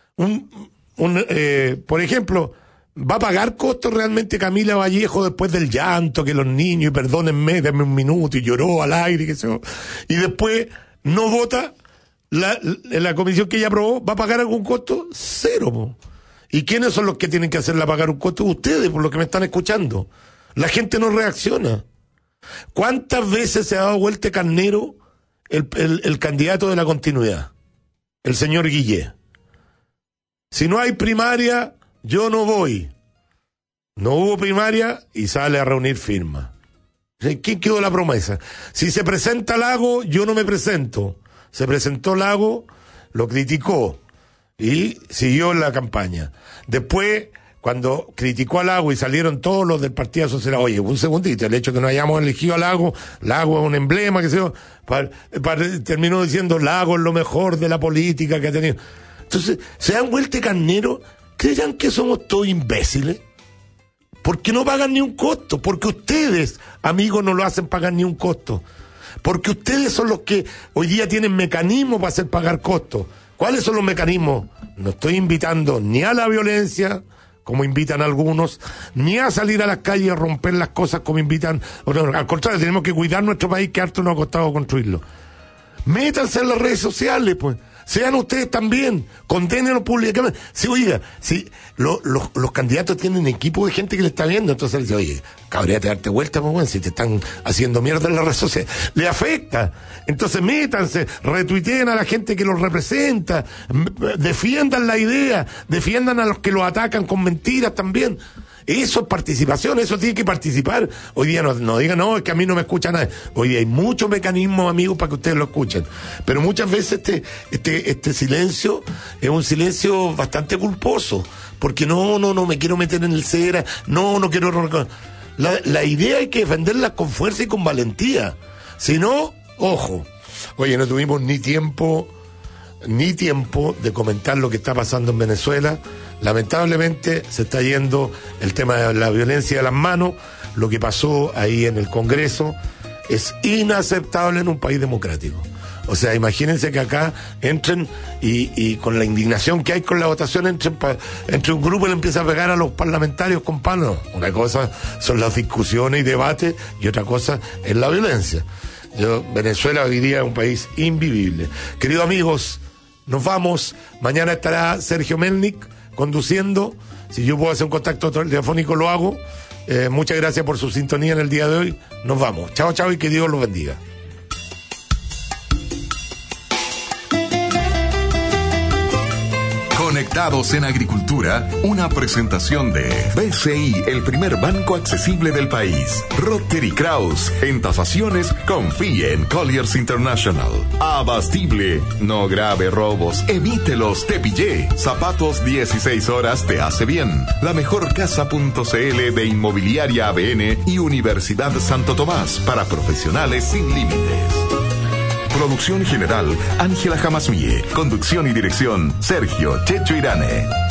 Por ejemplo, ¿va a pagar costos realmente Camila Vallejo después del llanto que los niños, y perdónenme, denme un minuto, y lloró al aire, que se... y después no vota la comisión que ella aprobó? ¿Va a pagar algún costo? Cero, po. ¿Y quiénes son los que tienen que hacerla pagar un costo? Ustedes, por lo que me están escuchando. La gente no reacciona. ¿Cuántas veces se ha dado vuelta de carnero el candidato de la continuidad? El señor Guillé. Si no hay primaria, yo no voy. No hubo primaria y sale a reunir firmas. ¿Quién quedó la promesa? Si se presenta Lago, yo no me presento. Se presentó Lago, lo criticó y siguió en la campaña. Después, cuando criticó a Lago y salieron todos los del Partido Socialista, oye, un segundito, el hecho de que no hayamos elegido a Lago es un emblema, que se yo, terminó diciendo Lago es lo mejor de la política que ha tenido. Entonces, se dan vuelta de carnero, ¿creerán que somos todos imbéciles? Porque no pagan ni un costo, porque ustedes, amigos, no lo hacen pagar ni un costo. Porque ustedes son los que hoy día tienen mecanismos para hacer pagar costos. ¿Cuáles son los mecanismos? No estoy invitando ni a la violencia, como invitan algunos, ni a salir a las calles a romper las cosas como invitan. Al contrario, tenemos que cuidar nuestro país, que harto nos ha costado construirlo. Métanse en las redes sociales, pues. Sean ustedes también, condénenlo públicamente. Si, oiga, si los candidatos tienen equipo de gente que le está viendo, entonces le dice, oye, cabríate darte vuelta, pues bueno, si te están haciendo mierda en las redes sociales, le afecta. Entonces métanse, retuiteen a la gente que los representa, defiendan la idea, defiendan a los que los atacan con mentiras también. Eso es participación, eso tiene que participar. Hoy día no digan, no, es que a mí no me escucha nadie. Hoy día hay muchos mecanismos, amigos, para que ustedes lo escuchen. Pero muchas veces este silencio es un silencio bastante culposo. Porque no me quiero meter en el cera, no quiero... La idea hay que defenderla con fuerza y con valentía. Si no, ojo. Oye, no tuvimos ni tiempo de comentar lo que está pasando en Venezuela. Lamentablemente se está yendo el tema de la violencia de las manos. Lo que pasó ahí en el Congreso es inaceptable en un país democrático. O sea, imagínense que acá entren y con la indignación que hay con la votación, entre un grupo y le empieza a pegar a los parlamentarios con palos. Una cosa son las discusiones y debates y otra cosa es la violencia. Venezuela hoy día es un país invivible. Queridos amigos, nos vamos. Mañana estará Sergio Melnik conduciendo. Si yo puedo hacer un contacto telefónico, lo hago. Muchas gracias por su sintonía en el día de hoy. Nos vamos. Chao, chao y que Dios los bendiga. Conectados en Agricultura, una presentación de BCI, el primer banco accesible del país. Rotary Kraus, en tasaciones, confíe en Colliers International. Abastible, no grave robos, evítelos, te pillé. Zapatos 16 horas te hace bien. La mejor casa.cl de Inmobiliaria ABN y Universidad Santo Tomás, para profesionales sin límites. Producción general, Ángela Jamasmie. Conducción y dirección, Sergio Checho Irane.